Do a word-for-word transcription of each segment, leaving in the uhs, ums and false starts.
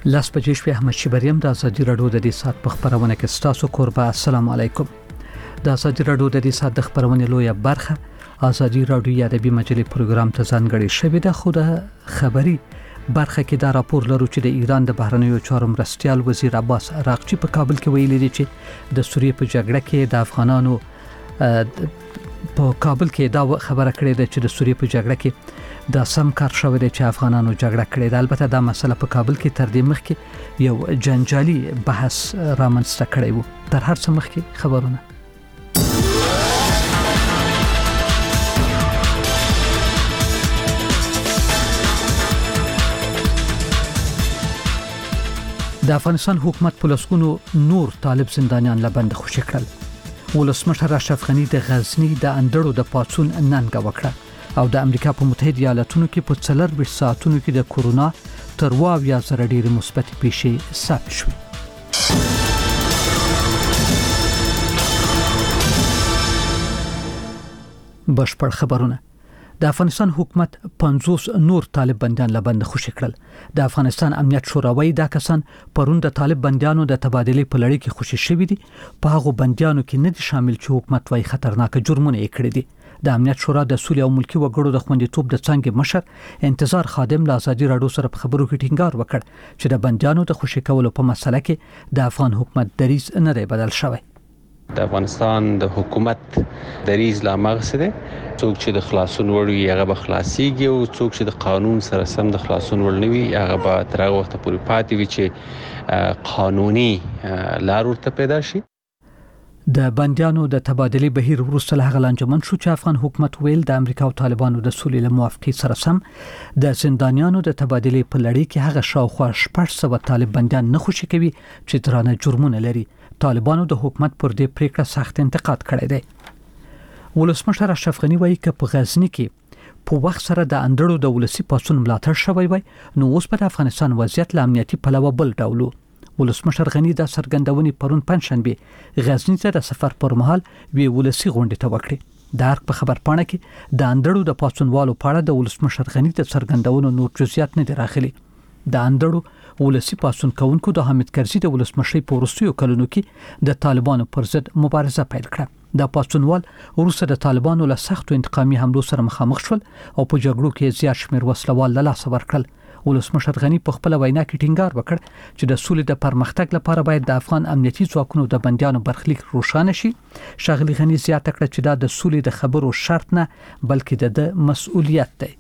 لاس بجې شپې احمد شبریم د ازادي راډیو د دې سات په خبرونه کې ستاسو قربا. السلام علیکم. د ازادي راډیو د دې سات د خبرونه لویه برخه ازادي راډیو یا ادبي مجلې پروګرام ته ځانګړی شوی د خو د خبري برخه کې دا راپور لرو چې د ایران د بهرنیو چارو مرستیال وزیر عباس عراقچي په کابل کې ویلي دی چې د سوریې په جګړه کې د افغانانو په کابل کې دا خبره کړې ده چې د سوریې په جګړه کې دا سم کار شوی دی چې افغانانو جګړه کړې ده. البته دا مسله په کابل کې تر دې مخکې یو جنجالي بحث رامنځته کړی وو. تر هر څه مخکې خبرونه د افغانستان حکومت په لسګونو نور طالب زندانیان له بند خوشي کړل. ولسمشر اشرف غنی د غزنی د اندړو د پاتون ننګه وکړه او د امریکا په متحده ایالاتونو کې په څلور بیس ساعتونو کې د کورونا تر واویا زره ډېر مثبت پیښې ثبت شوې. بشپړ خبرونه. د افغانستان حکومت پنځوس نور طالب بندیان له بند خوشي کړل. د افغانستان امنیت شوراوی دا کسان پرون د طالب بندیانو د تبادلې په لړۍ کې خوشي شوي دي. په هغه بندیانو کې نه دي شامل چې حکومت وايي خطرناک جرمونه یې کړی دي. د امنیت شورا د سولې او ملکی وګړو د خوندیتوب د څنګه مشر انتظار خادم له ازادي راډیو سره په خبرو کې ټینګار وکړ چې د بندیانو د خوشي کولو په مسله کې د افغان حکومت دریځ نه دی بدل شوی. د افغانستان د حکومت دریځ لا مغسده څوک چې د خلاصون وړي هغه به خلاصيږي او څوک چې د قانون سره سم د خلاصون وړ نه وي هغه به تر هغه وخت پورې پاتې وي چې قانوني لار ورته پیدا شي. د بندیانو د تبادلې بهیر وروسته له هغه لانجمن شو چې افغان حکومت ویل د امریکا او طالبانو د سولې له موافقې سره سم د زندانیانو د تبادلې په لړۍ کې هغه شاوخوا شپږ سوه طالب بندیان نه خوشي کوي چې درانه جرمونه لري. طالبانو د حکومت پر دې پریکړه سخت انتقاد کړی دی. ولسمشر اشرف غنی وایي چې په غزنی کې په وخت سره د اندړو د ولسی پاسون ملاتړ شوی وای نو اوس په افغانستان وضعیت له امنیتي پلوه بل ډول. ولسمشر غنی د سرګندونې پرون پنځشنبه غزنی ته د سفر پر مهال وی ولسی غونډه ته وکړي. د هر په خبر پاڼه کې د اندړو د پاسونوالو په اړه د ولسمشر غنی د سرګندونو نور جزئیات نه دي راغلي. د اندړو ولسی پاسون کونکو د حامد کرزي د ولسمشي په وروستیو کلونو کې د طالبانو پر ضد مبارزه پیل کړه. د پاسونوال وروسته د طالبانو له سختو انتقامي حملو سره مخامخ شول او په جګړو کې زیات شمیر وسلوال له لاس ورکړل. ولسمشر غنی په خپل وینا کې ټینګار وکړ چې د سولې د پرمختګ لپاره باید د افغان امنیتي ځواکونو د بندیانو برخلیک روښانه شي. شغلی غنی زیاته کړه چې دا د سولې د خبرو شرط نه بلکې د مسؤلیت دی.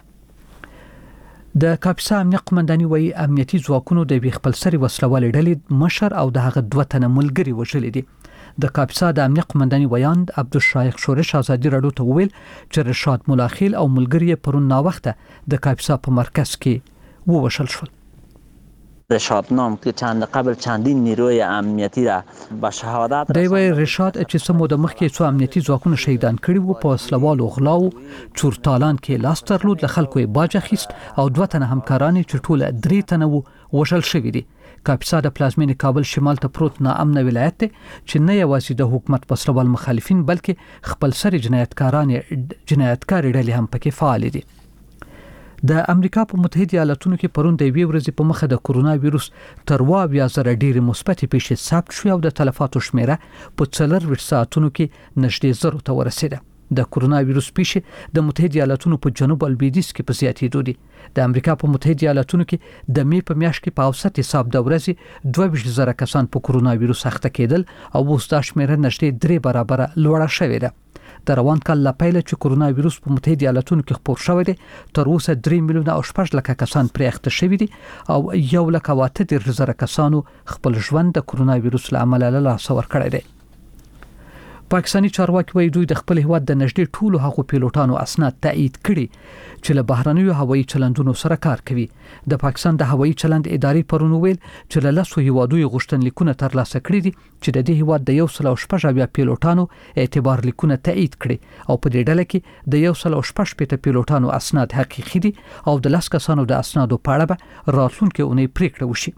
د کاپیسا امنیت قومنداني وایي امنیتي ځواکونو د وی خپل سری وسلوال ډلې مشر او د هغه دوه تنه ملګری وژل دي. د کاپیسا د امنیت قومنداني ویاند عبدالشایخ شورش ازادي راډیو ته ویل چې رشاد ملاخیل او ملګری پرون نا وخته د کاپیسا په مرکز کې ووشل شول. رشاد نام که چند قبل چندین نیروی امنیتی را به شهادت دی وی رشاد چې سمو د مخکې څو امنیتي ځواکونه شهیدان کړي وو په وسلوالو غلاو چورتالان کې لاس ترلود له خلکو یې باج اخیست او دوه تنه همکاران چې ټول درې تنه وو وشل شوي دي. کاپیسا د پلازمینې کابل شمال ته پروت ناامن ولایت دی چې نه یوازې د حکومت وسلوال مخالفین بلکې خپل سری جنایتکاران جنایتکار ډلې هم پکې فعال دي. د امریکا په متحده ایالاتونو کې پرون د وی ورځې په مخه د کورونا وایروس تر واویا زره ډېر مثبت پیښې ثبت شوې او د تلفاتو شمیره په څلور ویشت ساعتونو کې نږدې زرو ته ورسېده. د کورونا وایروس پیښې د متحده ایالاتونو په جنوب البیدیس کې په زیاتېدو دي. د امریکا په متحده ایالاتونو کې د می په میاشت کې په اوسط حساب د ورځې دوه ویشت زره کسان په کورونا وایروس اخته کېدل او اوس دا شمیره نږدې درې برابره لوړه شوې ده. د روان کال لا پیله چې کورونا وایروس په متحده ایالاتونو کې خپور شوی دی تر اوسه درې میلیونه او شپږ لکه کسان پرې اخته شوي دي او یو لک او اته دېرش زره کسانو خپل ژوند د کورونا وایروس له امله له لاسه ورکړی دی. پاکستاني چارواکي وایي دوی د خپل هیواد د نږدې ټولو هغو پیلوټانو اسناد تایید کړي چې له بهرنیو هوایي چلندونو سره کار کوي. د پاکستان د هوایي چلند ادارې پرون ویل چې له لسو هیوادونو غوښتنلیکونه ترلاسه کړي دي چې د دې هیواد د یو سل او شپږ اویا پیلوټانو اعتبار لیکونه تایید کړي او په دې ډله کې د یو سل او شپږ پېته پیلوټانو اسناد حقیقي دي او د لس کسانو د اسنادو په اړه به راتلونکي اونۍ پریکړه وشي.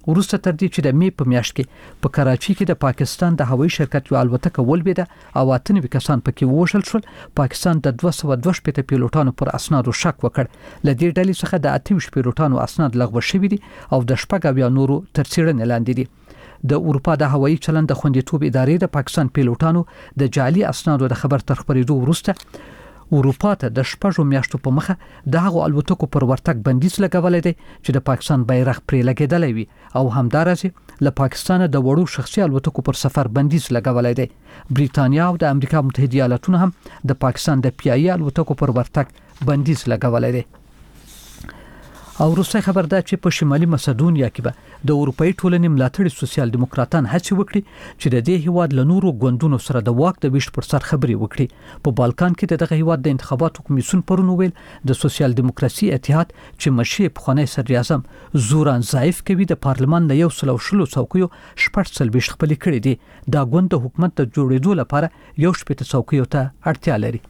وروسته تر دې چې د می په میاشت کې په کراچي کې د پاکستان د هوایي شرکت یو الوتکه ولویده او اته نوي کسان پکې ووژل شول. پاکستان د دوه سوه دوه شپېته پیلوټانو پر اسنادو شک وکړ. ل دې ډلې څخه د اته ویشت پیلوټانو اسناد لغوه شوي دي او د شپږ اویا نورو تر څېړنې لاندې دي. د اروپا د هوایي چلند د خوندیتوب ادارې د پاکستان پیلوټانو د جعلي اسنادو د خبر تر خبرېدو وروسته اروپا ته د شپږو میاشتو په مخه د هغو الوتکو پر ورتګ بندیز لګولای دی چې د پاکستان بیرغ پرې لګیدلی وي او همدارسه له پاکستان د وړو شخصي الوتکو پر سفر بندیز لګولای دی. بریتانیا او د امریکا متحده ایالاتونو هم د پاکستان د پیایي الوتکو پر ورتګ بندیز لګولای دی. او روسي خبر ده چې په شمالي مسدونیا کې به د اروپאי ټولنې ملاتړي سوسیال دیموکراتان هڅه وکړي چې د دې هیواد له نورو ګوندونو سره د واک د ویش پر سر خبري وکړي. په بالکان کې دغه هیواد د انتخاباتو کمیسیون پرون ویل د سوسیال دیموکراسي اتحاد چې مشي پخوانی صدر اعظم زوران ضعیف کوي د پارلمان له یو سل او شلو څوکیو شپږ څلوېښت خپل کړي دي. دا ګوند د حکومت د جوړېدو لپاره یو شپږ څوکیو ته اړتیا لري.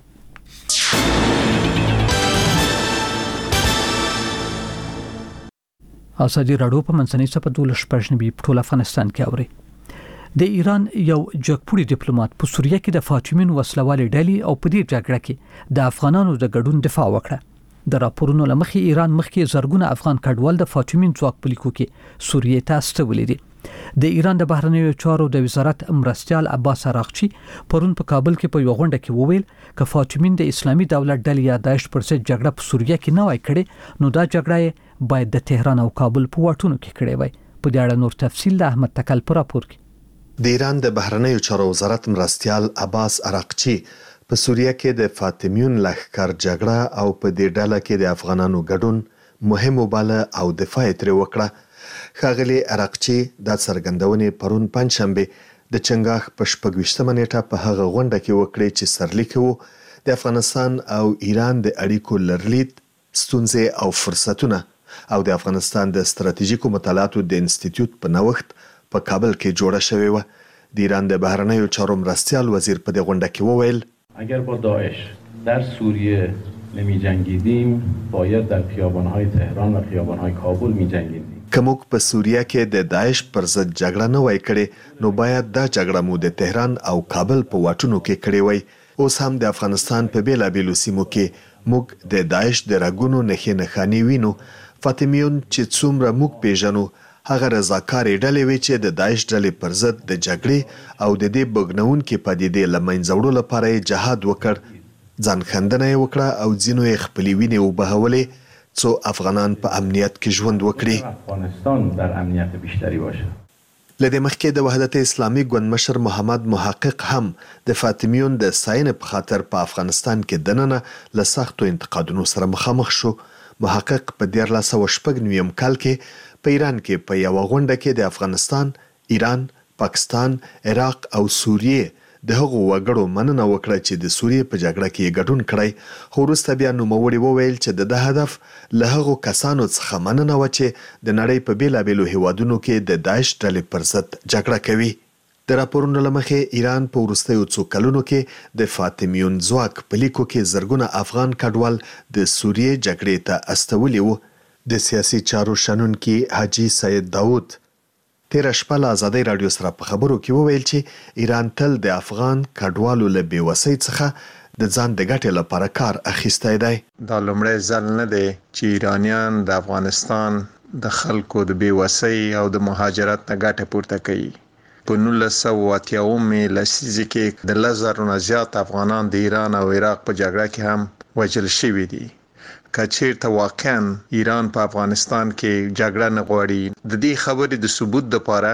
ازادي راډیو په منځنۍ صفحه دولس شپږ په ټول افغانستان کې اوري. د ایران یو جګپوړي ډیپلوماټ په سوریه کې د فاطمین وسلوالې ډلې او په دې جګړه کې د افغانانو د ګډون دفاع وکړه. د راپورونو لمخې ایران مخکې زرګونه افغان کډوال د فاطمین ځواک په لیکو کې سوریه ته استولې دي. د ایران د بهرنیو چارو د وزارت مرستیال عباس عراقچی پرون په کابل کې په یو غونډه کې وویل ک فاطمین د اسلامي دولت ډلې یا داعش پر ضد جګړه په سوریه کې نه وای کړي نو دا جګړه باید د تهران او کابل په واټونو کې کړي وای. په دې اړه نور تفصیل د احمد تکل پر راپور کې. د ایران د بهرنیو چارو وزارت مرستیال عباس عراقچی په سوریه کې د فاطمیون لښکر جګړه او په دې ډله کې د افغانانو ګډون مهم وباله او دفاع ترې وکړه. ښاغلي عراقچی د څرګندونې پرون پنځشنبه د چنګاښ په شپږ ویشتمه نیټه په هغه غونډه کې وکړې چې سرلیک وو د افغانستان او ایران د اړیکو لرلید ستونزې او فرصتونه او د افغانستان د استراتیژیکو مطالعاتو د انسټیټیوټ په نوښت په کابل کې جوړه شوې و. د ایران د بهرنیو چارو مرستیال وزیر په دې غونډه کې وویل اگر با داعش در سوریه نمی جنگیدیم باید در خیابان‌های تهران و خیابان‌های کابل می جنگیدیم. کومک په سوریه کې د داعش پر ضد جګړه نه وای کړې نو باید دا جګړه مو د تهران او کابل په واټونو کې کړې وای. اوس هم د افغانستان په بیلابیلو سیمو کې موږ د داعش د رګونو نښې نښانې وینو. فاطمیون چې څومره موږ پیژنو هغه رضاکارې ډلې وي چې د داعش ډلې پر ضد د جګړې او د دې بګنونکې پدیدې له منځه وړلو لپاره یې جهاد وکړ. ځان خندنه یې وکړه او ځینو یې خپلې وینې وبهولې څو افغانان په امنیت کې ژوند وکړي. افغانستان در امنیت بیشتری باشه. لدې مخکې د وحدت اسلامي ګوند مشر محمد محقق هم د فاطمیون د ساين په خاطر په افغانستان کې دننه له سختو انتقادونو سره مخامخ شو. محقق په دیارلس سوه شپږ نویم کال کې په ایران کې په یو غونډه کې د افغانستان، ایران، پاکستان، عراق او سوریه د هغو وګړو مننه وکړه چې د سوریې په جګړه کې ګډون کړی. خو وروسته بیا نوموړي وویل چې د ده هدف له هغو کسانو څخه مننه وه چې د نړۍ په بیلابیلو هیوادونو کې د داعش ډلې پر ضد جګړه کوي. د راپورونو له مخې ایران په وروستیو څو کلونو کې د فاطمیون ځواک په لیکو کې زرګونه افغان کډوال د سوریې جګړې ته استولي وو. د سیاسي چارو شنونکي حاجي سید داود تیر شپه له ازادۍ راډیو سره په خبرو کې وویل چې ایران تل د افغان کډوالو له بېوسۍ څخه د ځان د ګټې لپاره کار اخیستی دی. دا لومړی ځل نه دی چې ایرانیان د افغانستان د خلکو د بېوسۍ او د مهاجرت نه ګټه پورته کوي. په نولس سوه اتیا اومې لسیزې کې د لس زرو نه زیات افغانان د ایران او عراق په جګړه کې هم وژل شوي دي. که چیرته واقعا ایران په افغانستان کې جګړه نه غواړي د دې خبرې د ثبوت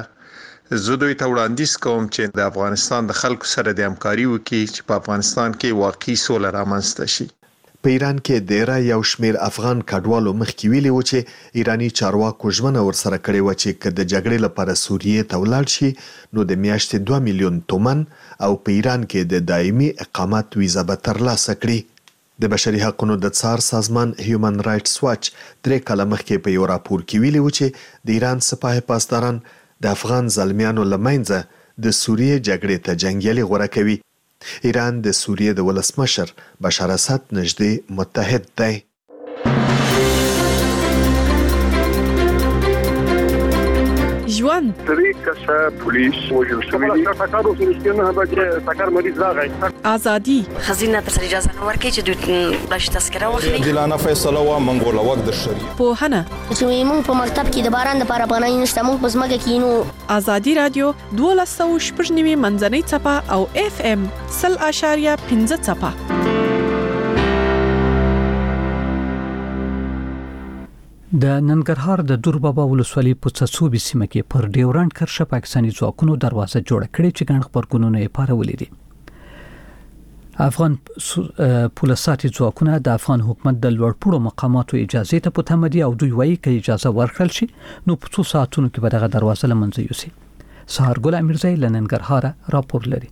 لپاره زه دوی ته وړاندیز کوم چې د افغانستان د خلکو سره د همکاري وکړي چې په افغانستان کې واقعي سوله رامنځته شي. په ایران کې ډیره یو شمیر افغان کډوالو مخکې ویلي و چې ایرانی چارواکو ژمنه ورسره کړې و چې که د جګړې لپاره سوریې ته ولاړ شي نو د میاشتې دوه میلیون تومن او په ایران کې د دایمي اقامت ویزه به ترلاسه کړي. د بشري حقوقو د څار سازمان هیومن رائټس واچ درې کاله مخکې په یو راپور کې ویلي و چې د ایران سپاه پاسداران د افغان زلمیانو له منځه د سوریې جګړې ته جنګیالي غوره کوي. ایران د سوریې د ولسمشر بشار اسد نږدې متحد دی. ژوند درې کسه پولیس وژل شوي دي. ټکر وشو چې نه به ټکر مریض راغی. ازادي خزینه تر اجازه نه ورکړي چې دوی بلش تذکره واخلي. عادلانه فیصله و منګول وخت د شری. پوهنه چې موږ په مکتب کې د باران د لپاره پناه نشته، موږ په ځمکه کې نو. ازادي رادیو دولس سوه شپږ نوي منځنۍ څپه او اف ام سل اشاریه پنځه څپه. د ننګرهار د دوربابا ولسوالۍ په څڅوبي سیمه کې پر ډیورنډ کرښه پاکستاني ځواکونو دروازه جوړه کړې چې ګڼ خبرګونونه یې پارولې دي. افغان پولیساتي ځواکونه د افغان حکومت د لوړپوړو مقاماتو اجازه ته په تمه دي او دوی وایي چې اجازه ورکړل شي نو په څو ساعتونو کې به دغه دروازه لمنځه یوسي. سهار ګل امیرزی له ننګرهار راپور لري.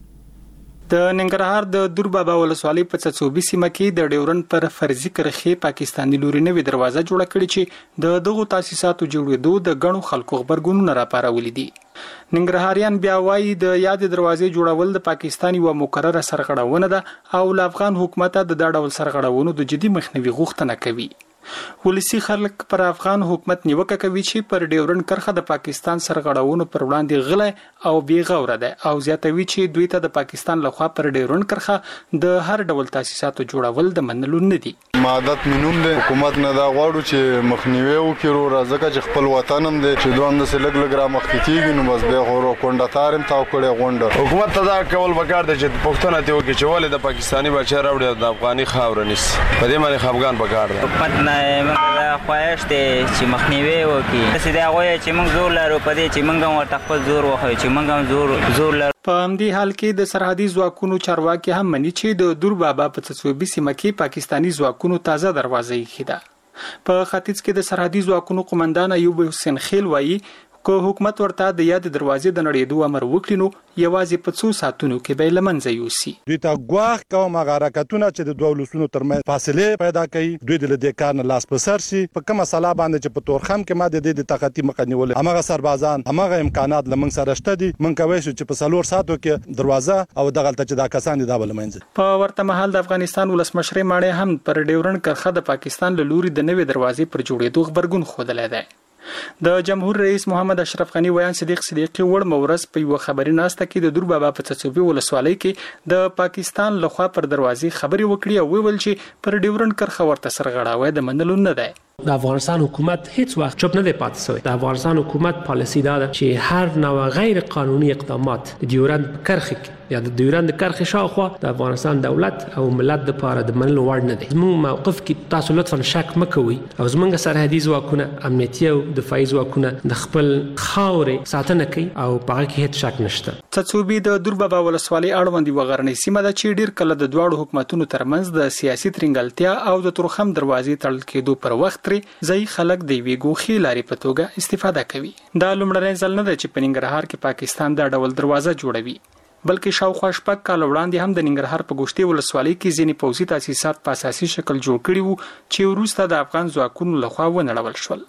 د ننګرهار د دوربابا ولسوالۍ په څڅوبي سیمه کې د ډیورنډ پر فرضي کرښې پاکستاني لوري نوې دروازه جوړه کړې چې د دغو تاسیساتو جوړېدو د غنو خلکو خبرګونونه راپارولې دي. ننګرهاریان بیا وایي د یاد دروازې جوړول د پاکستاني و مقرره سرغړونه ده او د افغان حکومت د دا ډول سرغړونو د جدي مخنیوي غوښتنه کوي. ولسی خلک پر افغان حکومت نیوکه کوي چې پر ډیورنډ کرښه د پاکستان سرغړونو پر وړاندې غلې او بې غوره ده او زیاتوي چې دوی ته د پاکستان لخوا پر ډیورنډ کرښه د هر ډول تاسیساتو جوړول د منلو نه دي. مادت منوم د حکومت نه دا غواړو چې مخنیوي وکړو راځکه چې خپل وطن هم د چې دوه هم د سلګ لګ را مخ کیږي نو بس به غوړو کونډه تارم تاو کړي غونډه حکومت ته دا کول وکړ د چې پښتون ته وکړي چې ولې د پاکستاني بچا راوړي د افغاني خاور نس په دې باندې خفغان وکړ ده. حکومت نه موږ خواهش دي چې مخنیوي وکړي چې دا غوي چې موږ زور لرو په دې چې موږ ورته خپل زور وخو چې موږ زور زور لرو. په همدې حال کې د سرحدي ځواکونو چارواکي هم مني چې د دوربابا په څڅوبي سیمه کې پاکستاني ځواکونو تازه دروازه یې خېده. په ختیځ کې د سرحدي ځواکونو قومندان ایوب حسین خیل وایي که حکومت ورته د یاد دروازې د نړېدو امر وکړي نو یوازې په څو ساعتونو کې به لمنځه یوسي. دوی ته ګواښ کوم حرکتونه چې د دوه ولسونو ترمنځ فاصله پیدا کوي دوی د دې کار نه لاس په سر شي. په کومه مسله باندې چې په تورخم کې ما د دې د طاقتي مخه نیول هغه سربازان هغه امکانات لمن سره شته دي من کوي چې په څلور ساعتو کې دروازه او دغلته چې دا کسان دي دا لمنځه. په ورته مهال د افغانستان ولسمشر ماړی هم پر ډیورنډ کرښه د پاکستان له لوري د نوې دروازې پر جوړېدو خبرګون خوده دی. د جمهور رئیس محمد اشرف غنی ویان صدیق صدیقی وړ مورز په یو خبري ناسته کې د دوربابا په څڅوبي ولسوالۍ کې د پاکستان لخوا پر دروازې خبري وکړي او ویل چې پر ډیورنډ کرښه ورته سرغړاوی د منلو نه دی. د افغانستان حکومت هیڅ وخت چوپ نه دی پاتې شوی. د افغانستان حکومت پالیسی دا ده چې هر نوع غیر قانوني اقدامات د ډیورنډ کرښې یا د ډیورنډ کرښې شاوخوا د افغانستان دولت او ملت لپاره د منلو وړ نه دی. زموږ موقف کې تاسو لطفا شک مکوئ او زموږ سرحدي ځواکونه امنیتي او دفاعي ځواکونه د خپل خاورې ساتنه کوي او په هغه کې هیڅ شک نشته. څڅوبي د دوربابا ولسوالۍ اړوند یوه غرنۍ سیمه ده چې ډیر کله د دواړو حکومتونو ترمنځ د سیاسي ترنګلتیا او د تورخم دروازې تړل کېدو پر وخت ځای خلک د یوې ګوښې لارې په توګه استفاده کوي. دا لومړنی ځل نه دی چې په ننګرهار کې پاکستان دا ډول دروازه جوړوي بلکې شاوخوا شپږ کاله وړاندې هم د ننګرهار په ګوشتې ولسوالۍ کې ځینې پوځي تاسیسات په اساسي شکل جوړ کړي وو چې وروسته د افغان ځواکونو لخوا ونړول شول.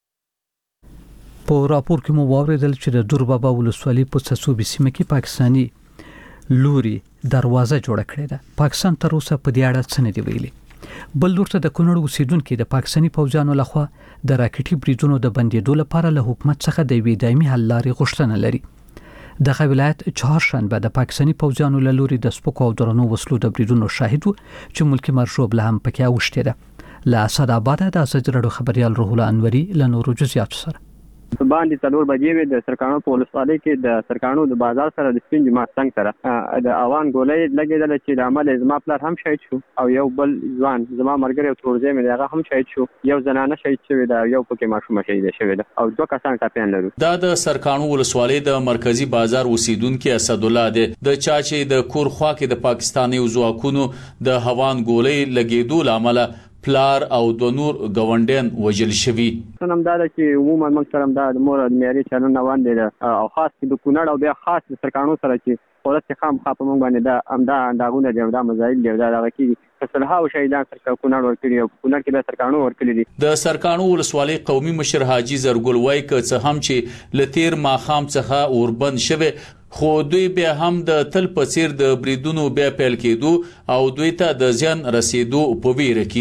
په راپور کې مو واوریدل چې د دوربابا ولسوالۍ په څڅوبي سیمه کې پاکستاني لوري دروازه جوړه کړې ده. پاکستان تر اوسه په دې اړه څه نه دی ویلي. بل لورته د کونړ اوسیدونکو د پاکستاني پوځیانو لخوا د راکټي بریدونو د بندیدو لپاره له حکومت څخه د وی دایمي حل لارې غوښتنه لري. د ولایت چهارشنبه د پاکستاني پوځیانو له لوري د سپکو او درنو وسلو د بریدونو شاهد وو چې ملکی مرشوب له هم پکې اوښته ده. له اسد آباد د ازادي رادیو خبريال روح الله انوري له نورو جزئیات سره باندې څلور بجې وې د سرکانو په ولسوالۍ کې د سرکانو د بازار سره د سپین جماعت څنګه سره د اوان ګولې لګېدل چې د عمل زما پلار هم شهید شو او یو بل ځوان زما مرګره او تورځې مې هغه هم شهید شو. یو زنانه شهید شوې ده یو پکې ماشوم شهید شوې ده او دوه کسان ټاپیان لرو. دا د سرکانو ولسوالۍ د مرکزی بازار اوسیدونکو اسد الله ده د چا چې د کور خوا کې د پاکستاني ځواکونو د هوان ګولې لګېدو لامل پلار او د نور گاونډین وجل شوی. نن دا چې عموما موږ سره د مور د معیاري چلن روان دي او خاص د کونړ او بیا خاص د سرکانو سره چې ولته خام خاپ موږ باندې دا امدا انداغونه دی دا مزایل دی دا دغه کې فصلها او شهیدان سرکانو کونړ ورکړي او کونړ کې به سرکانو ورکړي دي. د سرکانو ولسوالۍ قومي مشر حاجی زرګل وای ک څه هم چې لتیر ماخام څخه اوربند شوه خو دوی بیا هم د تل په څیر د بریدونو بیا پیل کېدو او دوی ته د ځان رسیدو په ویره کې دي.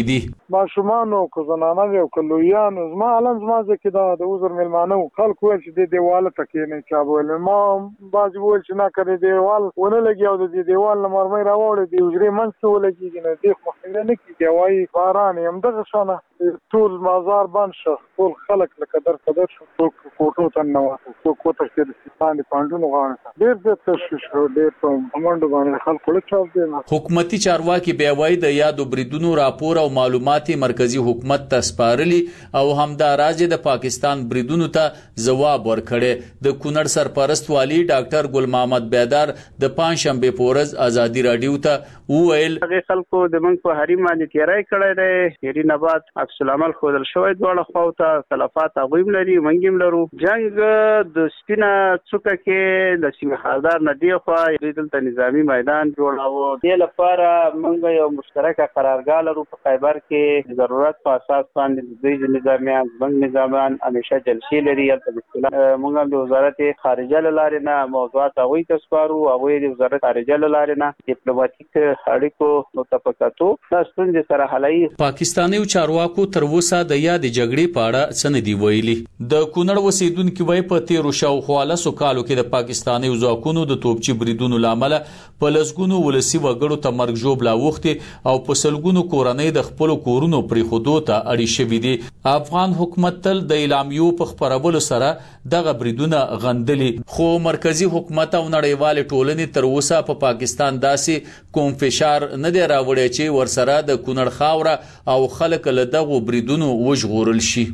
ماشومان او کو زنانه او کلویان زما علم زما ځکه دا د وزر ملمانو خلک ویل چې د دیواله تکې نه چابول ما باز ویل چې نه کړی دیوال ونه لګي او د دیوال نه مرمۍ راوړې دی وزرې منځ ته ولګي نه دی خو نه کیږي وای باران هم دغه شانه ټول مازار بند شو ټول خلک لکه در قدر شو ټول کوټو ته نو ټول کوټه کې د سپان پاندونو غاړه ډېر ډېر تشویش شو ډېر په کمانډو باندې خلک له چاپ دي حکومتي چارواکي بیا وایي د یادو بریدونو راپور او معلومات مرکزی حکومت ته سپارلي او همدا راځي د پاکستان بریدونو ته جواب ورکړي د کونړ سرپرست والی ډاکټر ګل محمد بیدار د پنځشنبه پورز ازادي رادیو ته وویل هغه خلکو د منځ په حریم باندې تیاری کړی دی هری نبات عکس العمل خودل شوی دواړه خواته تلفات غویم لري منګیم لرو جنگ د سپینا څوکه کې د سیمه خاردار ندی خو دلته نظامی میدان جوړاوه د لپاره موږ یو مشترکه قرارګاه لرو په خیبر کې ضرورت په اساس باندې د نظامیان بنګ نظامیان همیشه جلسې لري البته موږ د وزارت خارجه لارې نه موضوعات غوي تسپارو او د وزارت خارجه لارې نه ډیپلوماټیک اړیکو متفقاتو تاسو د سره حلای پاکستاني چارواکو تر اوسه د یاد جګړې په اړه څه نه دی ویلي د کونړ اوسیدونکو وای په تیر شاوخوا لسو کالو کې د پاکستاني ځواکونو د توپچي بریدونو لامل په لسګونو ولسی وګړو ته مرګ جوړ لا وخت او په سلګونو کورنۍ د خپل کورونو پرې خودو ته اړې شوې دي افغان حکومت تل د اعلامیو په خبرولو سره دغه بریدونه غندلي خو مرکزی حکومت او نړیوال ټولنې تر اوسه په پا پاکستان داسې کوم فشار نه دی راوړی چې ورسره د کونړ خاوره او خلک له دغه بریدونو وژغورل شي.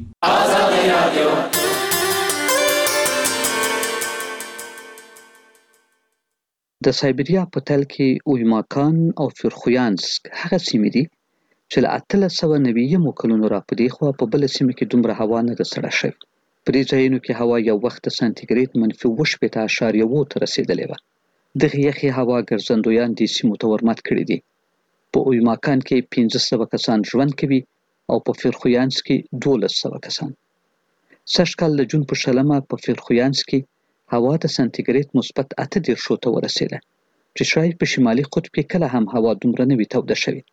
د سایبریا په تل کې اویماکان او فرخویانسک هغه سیمې دي چې له اتلس سوه نوي کلونو راپدې خوا په بل سیمه کې دومره هوا نه ده سړه شوې. په دې ځایونو کې هوا یو وخت د سانتیګریډ منفي اووه شپېته اعشاریه اووه ته رسېدلې وه. دغه یخې هوا ګرځندویان دې سیمو ته ورمات کړي دي. په اویماکان کې پنځه سوه کسان ژوند کوي او په فرخویانسک کې دولس سوه کسان. سږ کال د جون په شلمه په فرخویانسک کې هوا د سانتیګریډ مثبت اته دېرشو ته ورسېده چې شاید په شمالي قطب کې کله هم هوا دومره نه وي توده شوې.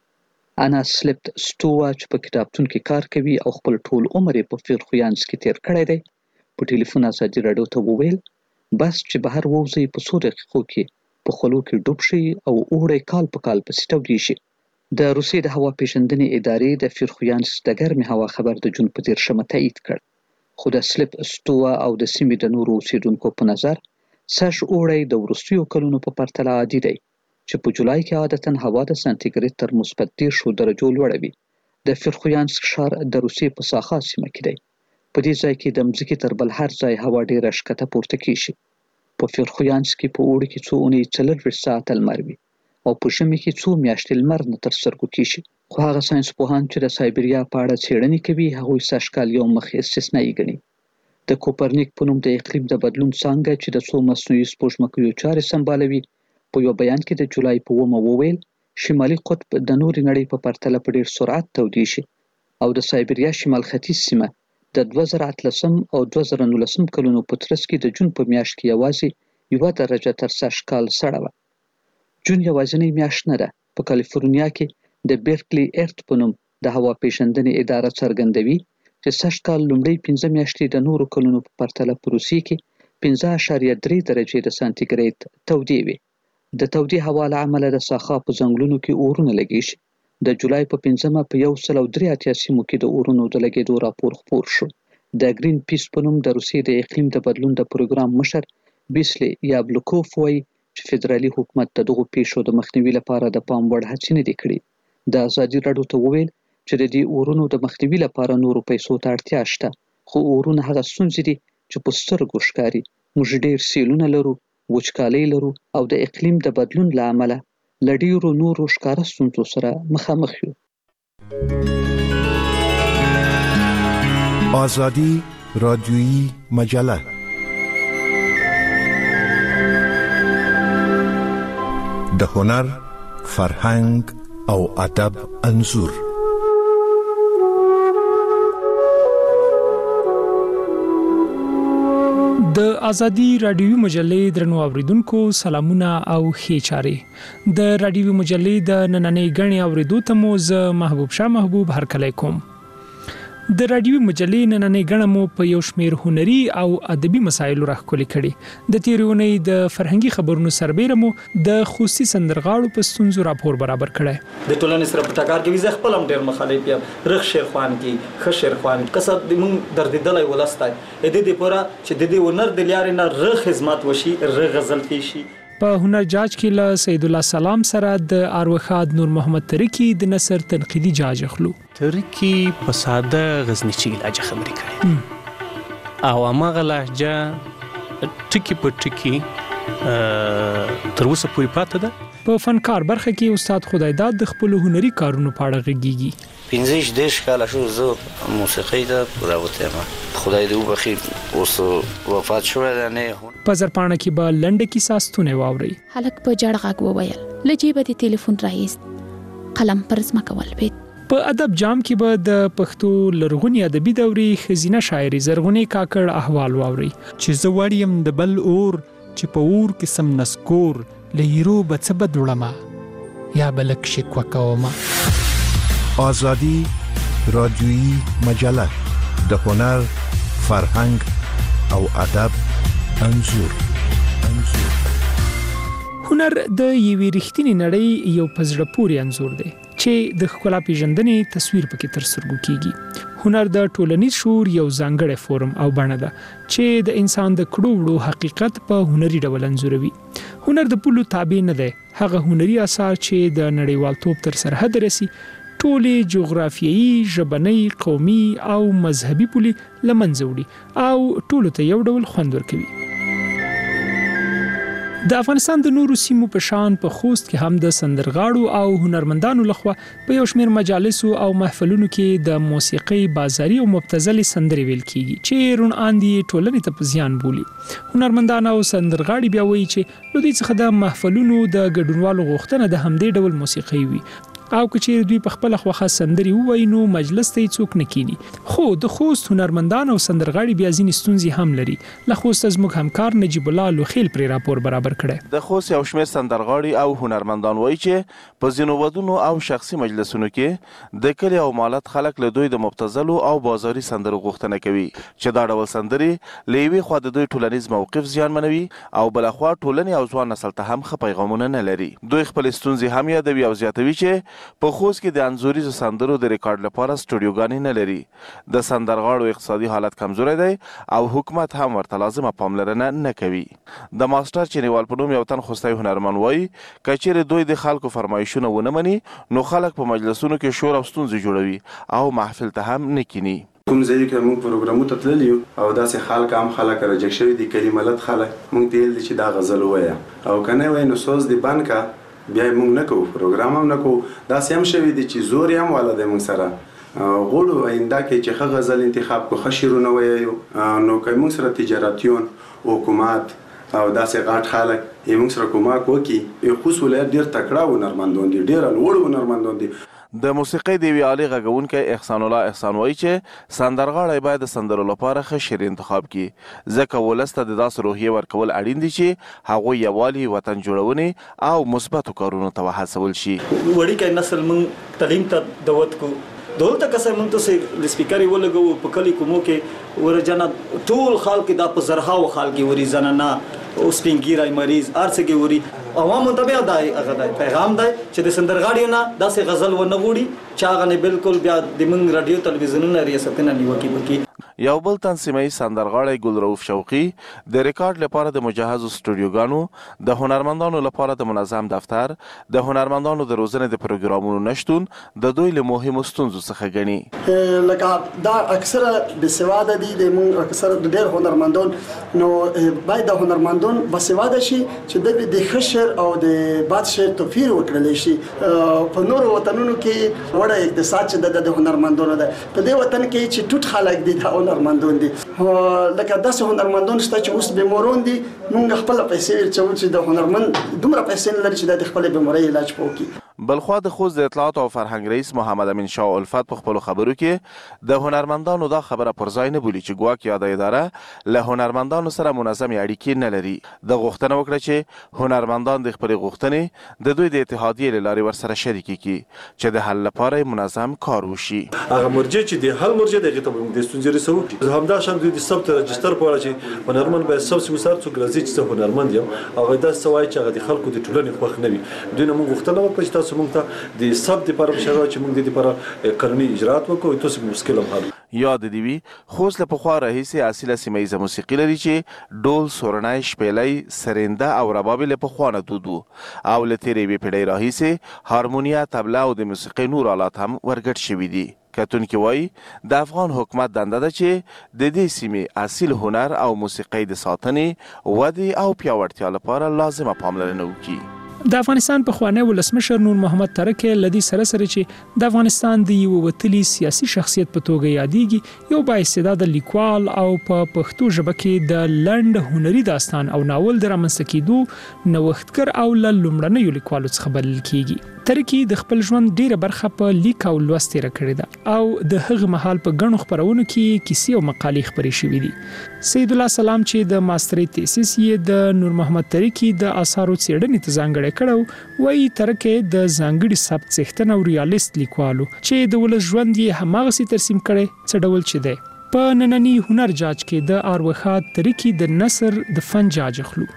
انا سلیپت سټووا چې په کتابتون کې کار کوي او خپل ټول عمر یې په فرخویانسک کې تیر کړی دی په ټلیفون ازادي راډیو ته وویل بس چې بهر ووځئ په څو دقیقو کې په خولو کې ډوب شي او اوړی کال په کال پسې تودې شي. د روسیې د هوا پیژندنې ادارې د فرخویانسک د ګرمې هوا خبر د جون په دېرشمه تایید کړ خو د سلیپ سټووا او د سیمې د نورو اوسیدونکو په نظر سږ اوړی د وروستیو کلونو په پرتله عادي دی چې په جولای کې عادتاً هوا د سانتیګریډ تر مثبت دېرشو درجو لوړه وي. د فرخویانسک ښار د روسیې په ساخا سیمه کې دی. په دې ځای کې د مځکې تر بل هر ځای هوا ډېره ښکته پورته کیږي. په فرخویانسک کې په اوړي کې څو اونۍ څلرویشت ساعته لمر وي او په ژمي کې څو میاشتې لمر نه تر سترګو کیږي. خو هغه ساینسپوهان چې د سایبریا په اړه څېړنې کوي هغوی سږ کال یو مخ استثنایي ګڼي. د کوپرنیک په نوم د اقلیم د بدلون څانګه چې د څو مصنوعي سپوږمکیو چارې سمبالوي په یو بیان کې د جولای په اوومه وویل شمالي قطب د نورې نړۍ په پرتله په ډېر سرعت تودې شي او د سایبریا شمال ختیځ سیمه د دوه زره اتلسم او دوه زره نولسم کلونو په ترڅ کې د جون په میاشت کې یوازې یوه درجه تر سږ کال سړه وه. جون یوازینۍ میاشت نه ده. په کالیفورنیا کې د بیرکلي ایرت په نوم د هوا پیژندنې اداره څرګندوي چې سږ کال لومړۍ پنځه میاشتې د نورو کلونو په پرتله په روسیې کې پنځه اعشاریه درې درجې د سانتیګریډ تودې وي. د تودې هوا له امله د ساخا په ځنګلونو کې اورونه لګېږي. د جولای په پنځمه په یو سل او درې اتیا سیمو کې د اورونو د لګېدو راپور خپور شو. د ګرین پیس په نوم د روسیې د اقلیم د بدلون د پروګرام مشر بیسلی یابلوکوف وایي چې فدرالي حکومت د دغو پیښو د مخنیوي لپاره د پام وړ هڅې نه دي کړې. د ازادي راډیو ته وویل چې د دې اورونو د مخنیوي لپاره نورو پیسو ته اړتیا شته خو اورونه هغه ستونزې دي چې په سترګو ښکاري. موږ ډېر سیلونه لرو، وچکالۍ لرو او د اقلیم د بدلون له امله له ډېرو نورو ښکاره ستونزو سره مخامخ یو. آزادی رادیویی مجله د هنر، فرهنګ او ادب انځور. د ازادي رادیوي مجلې درنو اوریدونکو سلامونه او ښې چارې د رادیوي مجلې د نننۍ غني اوریدو ته مو زه محبوب شاه محبوب هرکلی کوم. د رادیوي مجلې نننۍ غنه مو په یو شمیر هنري او ادبي مسایلو راخولي کړي. د تیرونی د فرهنګي خبرونو سربېره مو د خصوصي سندرغاړو په ستونزو راپور برابر کړي. د ټولنې سره په ټکر کې وزه خپل هم ډېر مخالف یم. رخ شیرخوان کې خشیر خوان قصد د مون دردیدلای ولستای د دې پورا چې د دې ونر د لیارې نه رخ خدمت وشي رخ غزل پیشي. په هنر جاج کې له سید الله سلام سره د اروخاد نور محمد ترکی د نثر تنقیدي جاج اخلو. ترکی په ساده غزنیچي لهجه خبرې کوي او هغه لهجه ټکی په ټکی تر اوسه پورې پاتې ده. په فنکار برخه کې استاد خدایداد د خپل هنري کارونو په اړه غږیږي. پنځه دیش کاله شو زه موسیقي ته راوته ما خدای دې وبخي اوس وفات شوی دی. نه په زرپانه کې به لنډه کې ساستونه واوري. هلک په جړ غږ وویل لجیبه د ټلیفون راایست قلم پر ځمکه کول بیت. په ادب جام کې به د پښتو لرغونی ادبي دورې خزینه شاعري زرغونی کاکړ احوال واوري. چې زه وړیم د بل اور چې په اور کې سم نسکور لهیرو بڅ بدړما یا بلک شکوا کوما. آزادی رادیویی مجله د هنر فرهنګ او ادب انځور انځور هنر د یوې رښتینې نړۍ یو پزړه پورې انځور دی چې د ښکلا پیژندنې تصویر پکې تر سترګو کیږي. هنر د ټولنیز شعور یو ځانګړی فورم او بڼه ده چې د انسان د کړو وړو حقیقت په هنري ډول انځوروي. هنر د پولو تابع نه دی. هغه هنري اثار چې د نړیوالتوب تر سرحد رسي ټولې جغرافیایي، ژبنۍ، قومي او مذهبي پولې له منځه وړي او ټولو ته یو ډول خوند ورکوي. د افغانستان د نورو سیمو په شان په خوست کې هم د سندرغاړو او هنرمندانو لخوا په یو شمېر مجالسو او محفلونو کې د موسیقۍ بازاري او مبتذلې سندرې ویل کیږي چې رون اندي ټولنې ته په زیان بولي. هنرمندان او سندرغاړي بیا وایي چې له دې څخه د محفلونو د ګډونوالو غوښتنه د همدې ډول موسیقۍ وي او کچې دوی په خپل خوخه سندري ووایي نو مجلس ته څوک نه کینی. خو د خوست هنرمندان او سندرغاړي بیا ځینې ستونزې هم لري. له خوست زموږ همکار نجیب الله لوخیل پرې راپور برابر کړی. د خوست یو شمېر سندرغاړي او هنرمندان وایي چې په ځینو ودونو او شخصي مجلسونو کې د کلي او مالت خلک له دوی د مبتذلو او بازاري سندرو غوښتنه کوي چې دا ډول سندرې له یوې خوا د دوی ټولنیز موقف زیانمنوي او بل خوا ټولنې او ځوان نسل ته هم ښه پیغامونه نه لري. دوی خپل ستونزې هم یادوي او زیاتوي چې په خوست کې د انځوریزو سندرو د ریکارډ لپاره سټوډیوګانې نه لري. د سندرغاړو اقتصادي حالت کمزوری دی او حکومت هم ورته لازمه پاملرنه نه کوي. د ماسټر چینیوال په نوم یو تن خوستی هنرمند وایي که چیرې دوی د خلکو فرمایشونه ونه مني نو خلک په مجلسونو کې شور او ستونزې جوړوي او محفل ته هم نه کینی. کوم ځای کې موږ پروګرامو ته تللی یو او داسې خلک هم خلک رجک شوي دي کلي ملت خلک موږ ته ویل دي چې دا غزل ووایه او که نه وایي نو سوز دې بند که بیا موږ نه کوو پروګرام هم نه کوو. داسې هم شوي دي چې زور یې هم والا دی موږ سره غواړو آینده کې چې ښه غزل انتخاب کړو ښه شعرونه ووایو نو که موږ سره تجارتیون حکومت او داسې غټ خلک یې موږ سره کومک وکړي. خوست ولایت ډېر تکړه هنرمندان دي ډېر لوړ هنرمندان دي. د موسیقۍ د یوې عالي غږونکی احسان الله احسان وایي چې سندرغاړی باید د سندرو لپاره ښه شعر انتخاب کړي ځکه ولس ته د داسې روحیې ورکول اړین دي چې هغوی یووالي وطن جوړونې او مثبتو کارونو ته وهڅول شي. وړوکی نسل موږ تعلیم ته دعوت کړو دولته که څه موږ ته لسپیکرې ولګوو په کلي کومو کې ورجنه ټول خلک دا په زرهاو خلک وري زنانه او سپینګیری مریض ارڅګي وري عوامو ته بیا دای هغه دای پیغام دی چې د سندرغاړیو نه داسې غزل ونه غوړي چې هغه نه بالکل بیا د موږ رادیو تلویزیونونو ریاستونه نیوکې وکړي. یو بل تن سیمه‌ییز سندرغاړی ګلرؤف شوقي د ریکارډ لپاره د مجهزو سټوډیوګانو د هنرمندانو لپاره د منظم دفتر د هنرمندانو د روزنې د پروګرامونو نشتون د دوی له مهمو ستونزو څخه ګڼي. لکه دا اکثره بسواده دي د موږ اکثره د ډېر هنرمندان نو باید د هنرمندان بسواده شي چې د د خشر او د باد شعر توفیر وکړل شي. په نورو وطنونو کې وړه اقتصاد چې د هنرمندانو ده په دې وطن کې چې ټوټ خلک دي د هنرمندان دي لکه داسې هنرمندان شته چې اوس بیمارون دي موږ خپل پیسې ورچو چې د هنرمند دومره پیسې نه لري چې د خپل بیماری علاج وکړي. بلخوا د خوست د اطلاعات او فرهنګ رئیس محمد امین شاه الفت په خپل خبرو کې د هنرمندانو دا خبره پر ځای نه بولي چې ګواکې یاده اداره له هنرمندانو سره منظمې اړیکې نه لري. د غوښتنه وکړه چې هنرمندان د خپلې غوښتنې د دوی د اتحادیې له لارې ورسره شریکې کړي چې د حل لپاره منظم کار وشي. هغه مرجع چې د حل مرجع دغه ته موږ د ستونزې رسو همدا شان د ثبت رجستر په اړه چې هنرمند باید ثبت وسار څوک راځي چې هنرمند یم هغه دا سوای چې هغه د خلکو د ټولنې خوښ نه وي. دوی نه موږ غوښتنه وکړه چې تاسو موږ ته د ثبت لپاره شرایط چې موږ د لپاره قانوني اجراءات وکړو تاسو مشکل هم حل. یاد دی وی خوست له پخوا راهیسې اصیله سیمه موسیقي لري چې ډول، سورنای، شپېلۍ، سرنده او رباب له پخوا نه دود او له تیرې وی پیړۍ راهیسې هارمونیا، طبله او د موسیقي نور آلات هم ورګډ شوي دي. کتونکي وایي د افغان حکومت دنده ده چې د دې سیمې اصیل هنر او موسیقي د ساتنې، ودې او پیاوړتیا لپاره لازمه پاملرنه وکړي. د افغانستان پخوانی ولسمشر نور محمد ترکی لدی سره سره چې د افغانستان د یو وتلی سیاسي شخصیت په توګه یادېږي، یو با استعداد لیکوال او په پښتو ژبه کې د لنډ هنري داستان او ناول د رامنځته کېدو نوښتګر او له لومړنیو لیکوالو څخه بلل کېږي. ترکی د خپل ژوند ډیره برخه په لیک او لوست تېره کړې ده او د هغه مهال په ګڼو خپرونو کې کیسې او مقالې خپرې شوې دي. سید الله سلام چې د ماسترۍ تیسیس یې د نور محمد ترکی د آثارو څېړنې ته ځانګړی کړو، وایي ترکی د ځانګړي سبک څښتن او ریالیست لیکوالو چې د ولس ژوند یې هماغسې ترسیم کړی څه ډول چې دی. په ننني هنر جاج کې د اروخات ترکی د نثر د فن جاج اخلو.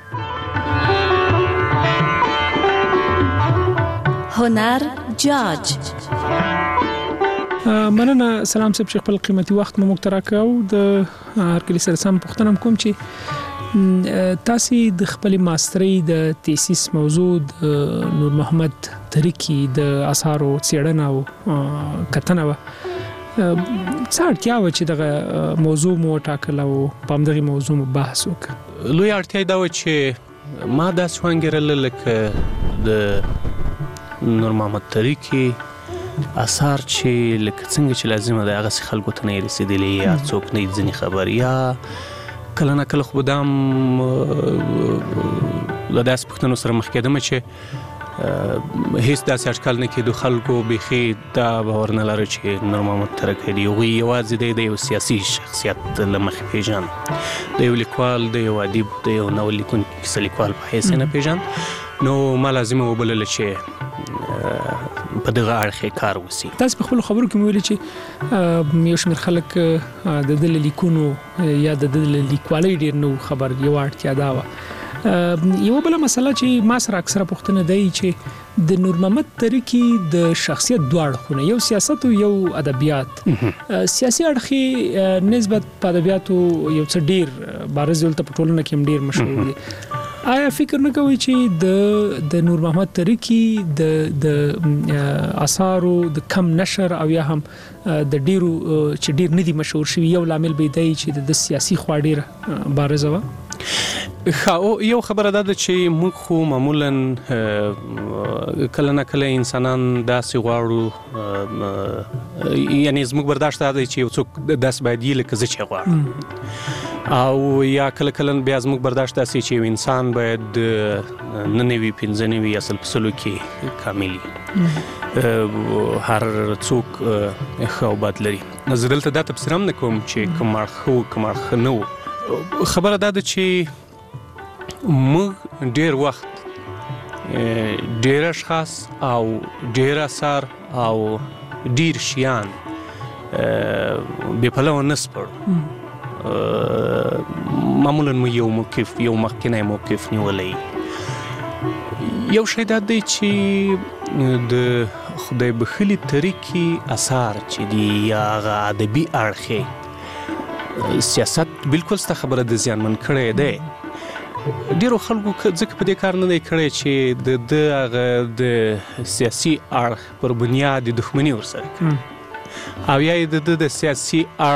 هنر جاج. مننه سلام صاحب چې خپل قیمتي وخت مو مقترا کاو. د هر کلی سره سم پوښتنه کوم چې تاسو د خپل ماسترۍ د تیسیس موضوع د نور محمد ترکی د آثارو څېړنه او کتنه و څه اړتیا و چې دغه موضوع مو ټاکله او په همدغې موضوع مو بحث وکړه؟ لوی اړتیا دا و چې ما داسې وانګېرله لکه د نور محمد ترکی اثار چې لکه څنګه چې لازمه ده هغسې خلکو ته نه یې رسېدلي یا څوک نه یې ځینې خبر یا کله نه کله خو به دا هم له داسې پوښتنو سره مخ کېدم چې هیڅ داسې اټکل نه کېدو خلکو بیخي دا باور نه لره چې نور محمد ترکی دی هغوی یوازې دی د یو سیاسي شخصیت له مخې پېژاند، د یو لیکوال، د یو ادیب، د یو ناول لیکونکي کیسه لیکوال په حیث یې نه پېژاند. نو ما لازمه وبلله چې په دغه اړخ کار وسی. تاسو په خپل خبرو کې ویلي چې یو شمېر خلک د دې لیکونو یا د دې لیکوالۍ ډېر نو خبر یو اړتیا دا وه. یو بله مسله چې ما سره اکثره پوښتنه دی چې د نور محمد ترکی د شخصیت دوه اړخونه، یو سیاست او یو ادبیات. سیاسي اړخ نسبت په ادبیاتو یو څه ډېر بارز دلته په ټولنه کې هم ډېر مشهور دی. آیا فکر نه کوئ چې د د نور محمد ترکی د د آثارو د کم نشر او یا هم د ډیرو چې ډیر نه دي مشهور شوي یو لامل به دی چې د سیاسي خوا ډیره بارزه وه؟ ښه، یو خبره دا ده چې موږ خو معمولا کله نه کله انسانان داسې غواړو، یعنی زموږ برداشت دا دی چې یو څوک داسې باید یي لکه زه چې غواړم، او یا کله کله بیا زموږ برداشت داسې چې یو انسان باید نه نوي پنځه نوي اصل په سلو کې کامل وي، هر څوک ښه او بد لري. زه دلته دا تبصره هم نه کوم چې کوم اړخ ښه و کوم اړخ ښه نه و. خبره دا ده چې موږ ډېر وخت ډېر اشخاص او ډېر اثار او ډېر شیان بې پلوه نه سپړو. معمولا مو یو موقف یو مخکینی موقف نیولی. یو شی دا دی چې د خدای بخښلي ترکی اثار چې دي یا هغه ادبي اړخ سیاست بالکل ستا خبره د زیانمن کړی دی. ډېرو خلکو ځکه په دې کار نه دی کړی چې د ده هغه د سیاسي اړخ پر بنیاد د دښمني ورسره کړي او یا یې د ده د سیاسي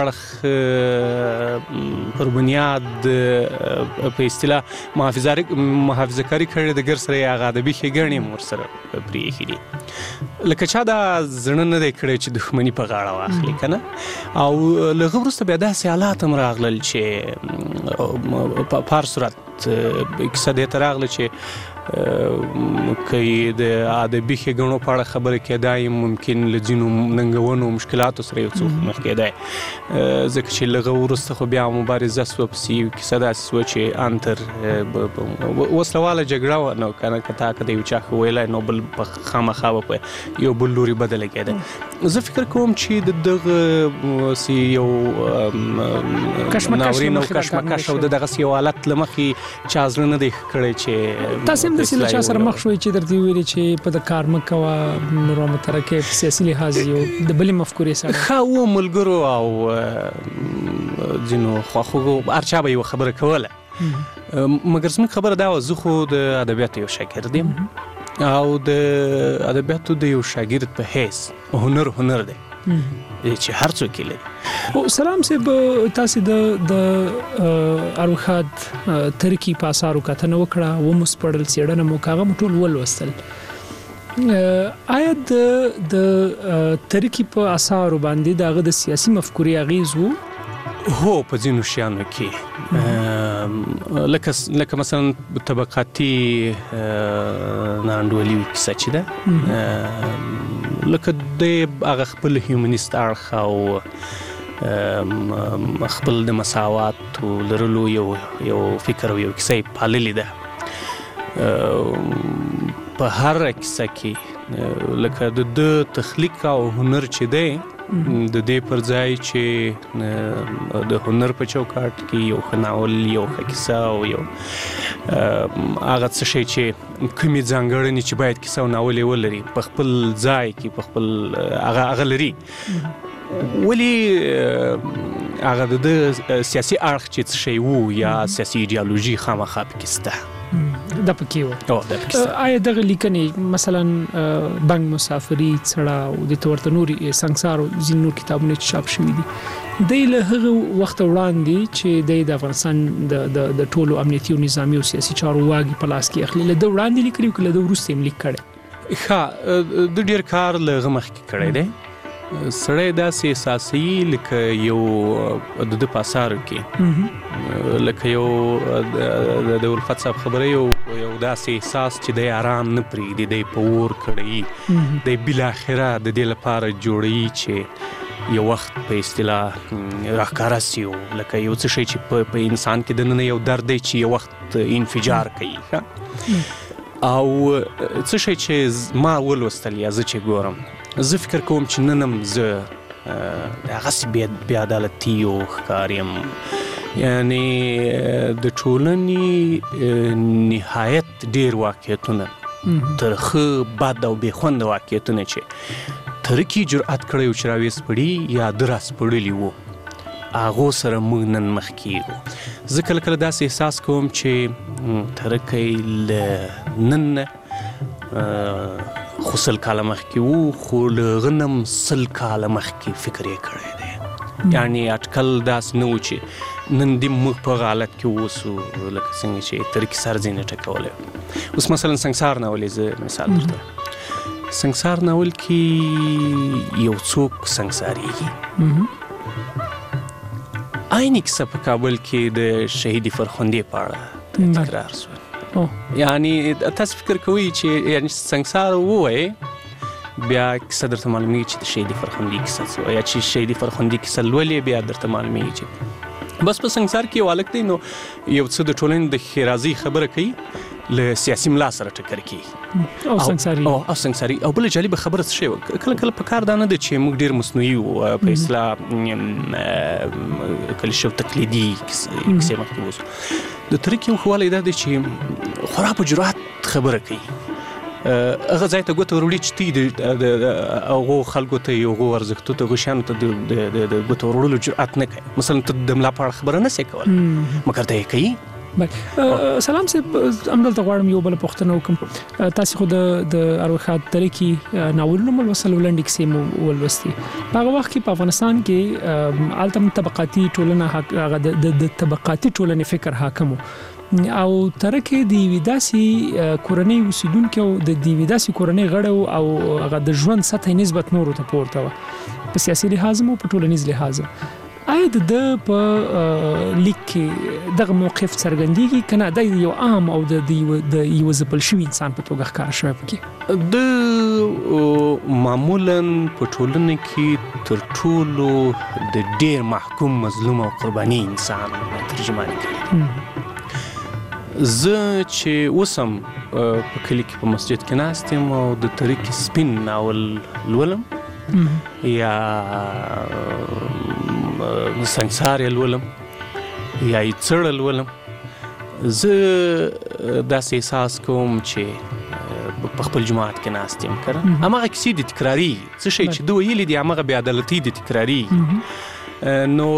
اړخ پر بنیاد په اصطلاح محافظه کاري کړې د ګر سره یې هغه ادبي ښېګڼې هم ورسره پرېښي دي. لکه چا دا زړه نه دی کړی چې دښمني په غاړه واخلي که نه. او له هغه وروسته بیا داسې حالات هم راغلل چې په هر صورت کیسه دې ته راغله چې کوي د ادبي ښېګڼو په اړه خبرې کېدای ممکن له ځینو ننګونو مشکلاتو سره یو څه مخ کېدای ځکه چې لږه وروسته خو بیا مبارزه سوه پسې یو کیسه داسې سوه چې انتر وسلواله جګړه وه نو که نه که تا که د یو چا ښه ویلی نو بل خامخا به په یو بل لوري بدله کېده زه فکر کوم چې د دغه سي یو ناورین او کشمکش او د دغسې یو حالت له مخې چا زړه نه دی ښه کړی چې تاسې هم داسې له چا سره مخ شوئ چې درته ویلي چې په د کار مه کوه نور مترکب سیاسي لحاظ یو د بلې مفکورې سره ښه و ملګرو او ځینو خواخوږو هر چا به یوه خبره کوله مګر زموږ خبره دا وه زه خو د ادبیاتو یو شاګرد یم او د ادبیاتو د یو شاګرد په حیث هنر هنر دی چې هر څوک یې لري سلام صاحب تاسې د د اروښاد ترکي په اثارو کتنه وکړه ومو سپړل څېړنه مو که هغه مو ټول ولوستل آیا د د ترکي په اثارو باندې د هغه د سیاسي مفکورې اغېز و هو په ځینو شیانو کې لکه لکه مثلا طبقاتي ناانډولي کیسه چې ده لکه د هغه خپل هیومنیست اړخ او خپل د مساواتو لرلو یو یو فکر او یو کیسه یې پاللې ده په هره کیسه کې لکه د ده تخلیق او هنر چې دی د دې پر ځای چې د هنر په چوکاټ کې یو ښه ناول یو ښه کیسه او یو هغه څه شی چې کومې ځانګړنې چې باید کیسه او ناول یې ولري په خپل ځای کې په خپل هغه هغه لري ولې هغه د ده سیاسي اړخ چې څه شی و یا سیاسي ایډیالوژي خامخا پکې شته دا پکې و آیا دغه لیکنې مثلا بنګ مسافري څړه او د ورته نورې سنګسار او ځینې نور کتابونه چې چاپ شوي دي دی له هغه وخته وړاندې چې دی د افغانستان د ټولو امنیتي او نظامي او سیاسي چارو واګې په لاس کې اخلي له ده وړاندې لیکلي که له ده وروسته یې لیک کړی ښه د ډېر کار له هغه مخکې کړی دی سړی داسې احساسوي لکه یو د ده په اثارو کې لکه یو د الفت صاحب خبره یو یو داسې احساس چې دی آرام نه پرېږدي دی په اور کړی دی بالاخره د دې لپاره جوړوي چې یو وخت په اصطلاح راښکاره سي لکه یو څه شی چې په انسان کې دننه یو درد دی چې یو وخت انفجار کوي او څه شی چې ما ولوستل یا زه چې ګورم زه فکر کوم چې نن هم زه هغسې بې عدالتي او ښکار یم یعنې د ټولنې نهایت ډېر واقعیتونه ترخه بد او بې خونده واقعیتونه چې ترکي جرأت کړی و چې راویسپړي یا ده راسپړلي وو هغو سره موږ نن مخ کېږو زه کله کله داسې احساس کوم چې ترکی له نن نه خو سل کاله مخکې وو خو له هغه نه هم سل کاله مخکې فکر یې کړی دی یعنې اټکل داسې نه و چې نن دې موږ په هغه حالت کې واوسو لکه څنګه چې ترکي سر ځینې ټکولی اوس مثلا سنګسار ناول یې زه مثال درته سنګسار ناول کې یو څوک سنګساریږي عیني کیسه په کابل کې د شهیدې فرخندې په اړه تکرار شوه یعنی تاسو فکر کوئ چې یعنی سنګسار ووایې بیا کیسه درته معلومیږي چې د شهیدې فرخندې کیسه څه وه یا چې شهیدې فرخندې کیسه لولې بیا درته معلومیږي چې بس په سنګسار کې یو هلک دی نو یو څه د ټولنې د ښېرازۍ خبره کوي له سیاسي ملا سره ټکر کوي او سنګساري او سنګساري او بله جالبه خبره څه شی وه کله کله په کار دا نه ده چې موږ ډېر مصنوعي وو په اصطلاح کلیشه تقلیدي کیسې مخکې اوسو د ترکي یو ښه والی دا دی چې خورا په جرأت خبره کوي هغه ځای ته ګوته وروړي چې تی د هغو خلکو ته هغو ارزښتو ته هغو شیانو ته د ګوته وروړلو جرأت نه کوي مثلا ته د ملا په اړه خبره نه سې کولی مګر ته یې کوي سلام صاحب همدلته غواړم یو بله پوښتنه وکړم تاسې خو د اروښاد ترکي ناولونه مو لوستل لنډې کیسې مو ولوستې په هغه وخت کې په افغانستان کې هلته هم طبقاتي ټولنه هغه د طبقاتي ټولنې فکر حاکم و او ترکي د یوې داسې کورنۍ اوسېدونکي او د یوې داسې کورنۍ غړی او هغه د ژوند سطحه نسبت نورو ته پورته وه په سیاسي لحاظ هم او په ټولنیز لحاظ آیا د په لیک کې دغه موقف څرګندېږي کنه د یو عام او د د یو ځپل شوی انسان په توګه ښکار شوی پکې؟ د معمولا په ټولنه کې تر ټولو د ډیر محکوم مظلوم او قرباني انسان ترجمه کوي. زه چې اوسم په کلي کې په مسجد کې ناست یم او د طریق سپین ناول لولم یا سنګسار یې لولم یا یې څړه لولم، زه داسې احساس کوم چې په خپل جماعت کې ناست یم که نه هماغه کیسې د تکراري څه شی چې ده ویلي دي هماغه بې عدالتي د تکراري. نو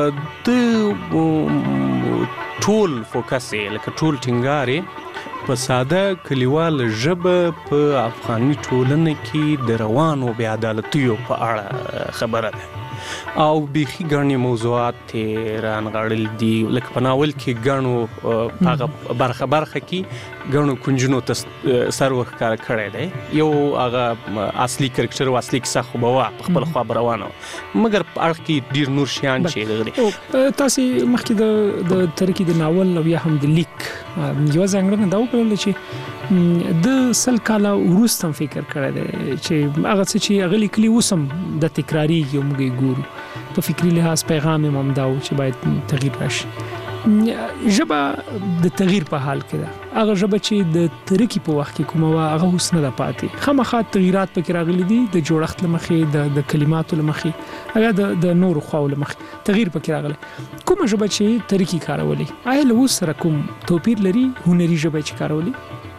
د ټول فوکس یې لکه ټول ټینګار یې په ساده کلیواله ژبه په افغاني ټولنه کې د روانو بې عدالتیو په اړه خبره ده او بیخي ګڼې موضوعات یې رانغاړل دي. لکه په ناول کې ګڼو په هغه برخه برخه کې ګڼو کنجونو ته سر ورښکاره کړی دی. یو هغه اصلي کرکټر او اصلي کیسه خو به وه په خپله خوا به روانه وه، مګر په اړخ کې ډېر نور شیان چې دغه دي. تاسې مخکې د ترکي د ناول او یا هم د لیک یوه ځانګړنه دا وکړله چې د سل کاله وروسته هم فکر کړی دی چې هغه څه چې هغه لیکلي اوس هم د تکرارېږي او موږ یې ګورو. په فکري لحاظ پیغام یې هم دا و چې باید تغییر راشي. ژبه د تغییر په حال کې ده. هغه ژبه چې د ترکي په وخت کې کومه وه هغه اوس نه ده پاتې. خامخا تغییرات پکې راغلي دي د جوړښت له مخې، د کلماتو له مخې، هغه د نورو خواو له مخې تغییر پکې راغلی. کومه ژبه چې ترکي کارولي آیا له اوس سره کوم توپیر لري هنري ژبه چې کارولي؟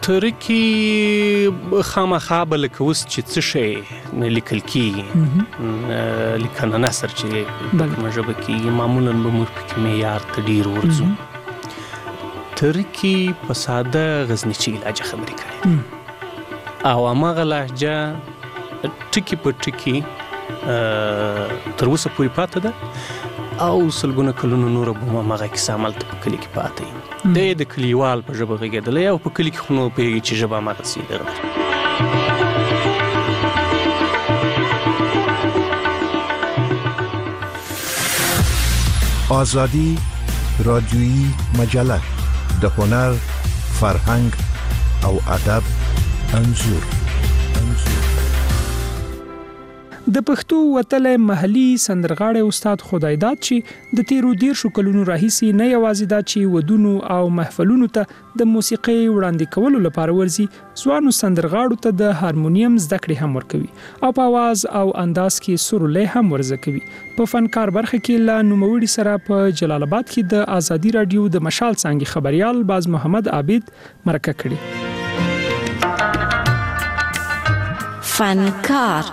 ترکي خامخا به لکه اوس چې څه شی نه لیکل کېږي، لیکنه نثر چې کومه ژبه کېږي معمولا به موږ پکې معیار ته ډېر ورځو. ترکي په ساده غزنیچي لهجه خبرې کوي او هماغه لهجه ټکي په ټکي تر اوسه پورې پاته ده او سلګونه کلونه نوره به هم هماغه کیسه همالته په کلي کې پاته وي. دی د کلیوال په ژبه غږېدلی او په کلي کې خو نو پوهېږي چې ژبه هماغسې دغه ده. آزادی رادیویی مجله د هنر، فرهنګ او ادب انځور. د پښتو وتلی محلي سندرغاړی استاد خدایداد چې د تیرو دیرشو کلونو راهیسې نه یوازې دا چې ودونو او محفلونو ته د موسیقۍ وړاندې کولو لپاره ورځي، ځوانو سندرغاړو ته د هارمونیم زده کړې هم ورکوي او په اواز او انداز کې سرولی هم ورزده کوي. په فنکار برخه کې له نوموړي سره په جلال آباد کې د آزادي رادیو د مشال څانګې خبریال باز محمد عابد مرکه کړې. فنکار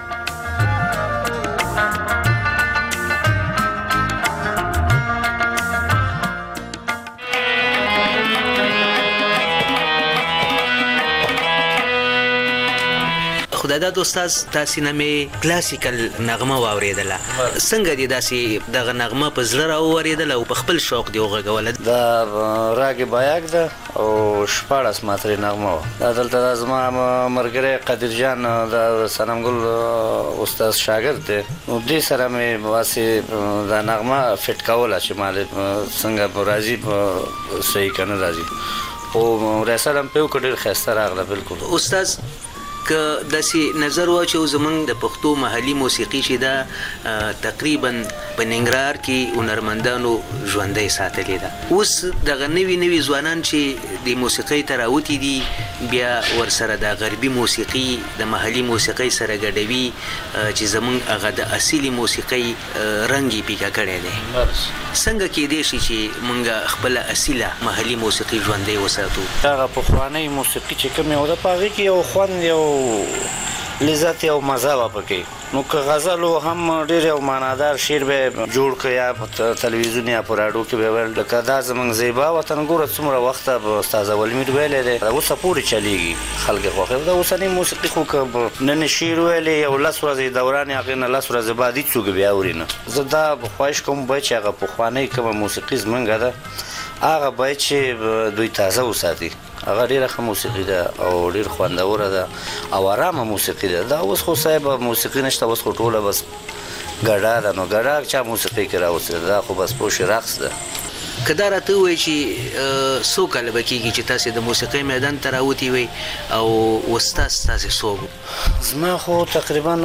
خدایداد استاد تاسو نه می کلاسیکل نغمه واوریدله، څنګه دي داسې دغه نغمه په زړه راوریدله او په خپل شوق دی وغږوله؟ دا راګ بایاک ده او شپاړس ماترې نغمه وه. دا دلته زما ملګری قدیر جان د صنمګل استاد شاګرد دی، نو دې سره مې واسې دا نغمه فټ کوله چې مالې څنګه به راځي صحیح که نه راځي، خو ریسل هم پې وکړه ډېر ښایسته راغله. بلکل استاد که داسې نظر واچو زمونږ د پښتو محلي موسیقي چې دا تقریبا په ننګرهار کې هنرمندانو ژوندۍ ساتلې ده، اوس دغه نوي نوي ځوانان چې د موسیقۍ ته راوتي دي بیا ورسره د غربي موسیقي د محلي موسیقۍ سره ګډوي چې زمونږ هغه د اصلي موسیقۍ رنګ یې پیکه کړی دی. څنګه کېدای شي چې مونږ خپله اصیله محلي موسیقي ژوندۍ وساتو؟ هغه پخوانۍ موسیقي چې کومې وه په هغې کې یو خوند یو لذت او مزه وه پکې، نو که غزل هم ډېر یو معنادار شعر به جوړ کړه یا په تلویزیون یا په راډیو کې به ویل لکه دا زموږ زیبا وطن ګوره څومره وخته به استاد اولمیر ویلی دی، اوسه پورې چلیږي خلک یې خوښوي. د اوسنۍ موسیقي خو که نن شعر ویلی یو لس ورځې دوران یې هغې نه لس ورځې بعد هېڅوک بیا اوري نه. زه دا خواهش کوم باید چې هغه پخوانۍ کومه موسیقي زموږ ده هغه باید چې دوی تازه وساتي، هغه ډېره ښه موسیقي ده او ډېر خوندوره ده او ارامه موسیقي ده. دا اوس خو صاحب موسیقي نشته، اوس خو ټوله بس ګډا ده نو ګډا چا موسیقي کې راوستل دا خو بس پوش رقص ده. کدا راته وای چې سو کال بکیږي چې تاسو د موسیقي میدان ته راوتی وي او استاد تاسو سو زما خو تقریبا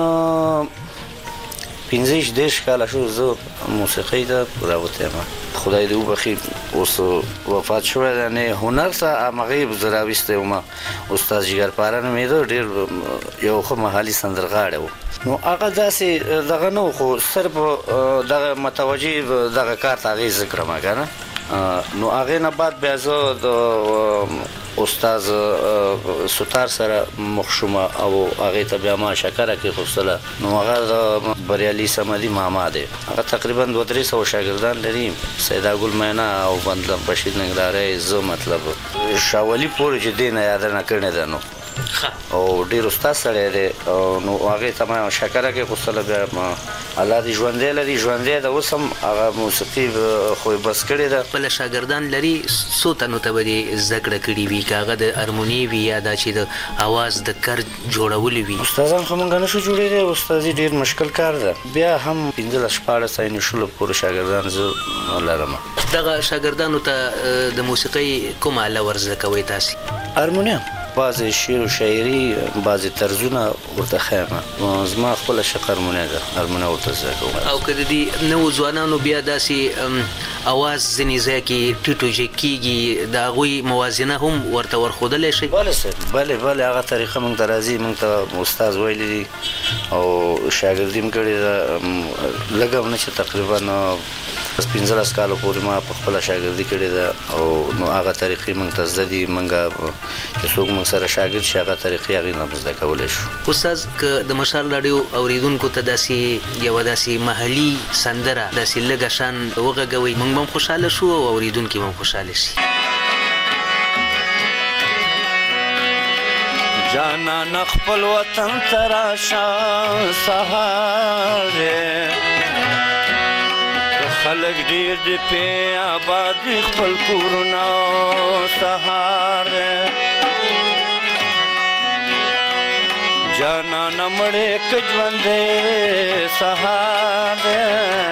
پنځه دیش کال شو زه موسیقي ته راوتم. خدای دې وبخي اوس وفات شو نه هنر ته مغیب زراويسته ومه استاد جګر پارانه مې ډېر یو خو محلي سندرغاړی و نو هغه داسې دغه نو خو صرف دغه متوجي دغه کار ته هغې ذکر ما کنه نو هغې نه بعد بیا زه د استاد ستار سره مخ شوم او هغې ته بیا ما شکره کېښودله نو هغه د بریالي صمدي ماما دی. هغه تقریبا دوه درې سوه شاګردان لري. سیدا ګل مینا او بندلم بشیر ننګرهاری زه مطلب شاولي پورې چې دې نه یادنه کړې ده نو او ډېر استاد سړی دی نو هغې ته ما شکره کېښودله بیا ما الله دې ژوندی لري ژوندی ده اوس هم هغه موسیقي خو یې بس کړې ده. خپله شاګردان لري څو تنو ته به دې زده کړه کړې وي که هغه د هارموني وي یا دا چې د اواز د کر جوړولو وي؟ استادان خو موږ نشو جوړېدی استادي ډېر مشکل کار ده. بیا هم پنځلس شپاړس یعنې شلو پورې شاګردان زه لرم. دغه شاګردانو ته د موسیقۍ کومه آله ور زده کوئ تاسې؟ هارمونیم بعضې شعر و شاعري بعضې طرزونه ورته ښیم. زما خپله شق هارمونی ده هارمونی ورته زده کوم. او که د دې نوو ځوانانو بیا داسې اواز ځینې ځای کې ټیټ و جګ کېږي د هغوی موازنه هم ورته ورښودلی شئ؟ بله صاحب بلې بلې هغه طریقه موږ ته راځي. موږ ته استاد ویلی دي او شاګردي م کړې ده لږه هم نه چې تقریبا پنځلس کالو پورې ما په خپله شاګردي کړې ده او نو هغه طریقې موږ ته زده دي. موږ چې څوک موږ سره شاګرد شي هغه طریقې هغې نه زده کولی شو. استاد که د مشال راډیو اورېدونکو ته داسې یوه داسې محلي سندره داسې لږه شان وغږوئ موږ به هم خوشحاله شو او اورېدونکي به هم خوشحاله شي. جانان خپل وطن ته راشه سهار دی خلک ډېر دي پې آباد دي خپل کورونه سهار دی جانانه مړې که ژوندی سهار دی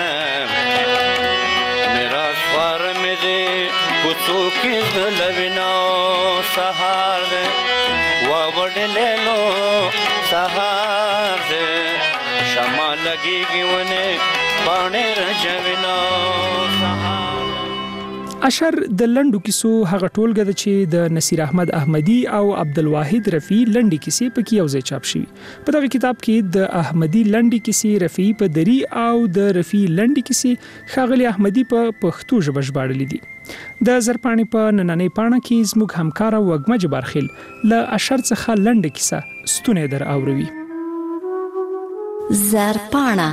میراث خواره مې دی کوڅو کې د لوینو سهار دی واوډلې نو سهار دی شمع لګېږي ونې باڼې رژوینو سهار. اشر د لنډو کیسو هغه ټولګه ده چې د نصیر احمد احمدي او عبدالواحد رفیع لنډې کیسې پکې یو ځای چاپ شوي. په دغه کتاب کې د احمدي لنډې کیسې رفیع په دري او د رفیع لنډې کیسې ښاغلي احمدي په پښتو ژبه ژباړلې دي. د زرپاڼې په نننۍ پاڼه کې زموږ همکاره وږمه جبارخیل له اشر څخه لنډه کیسه ستونی در اوروي. زرپاڼه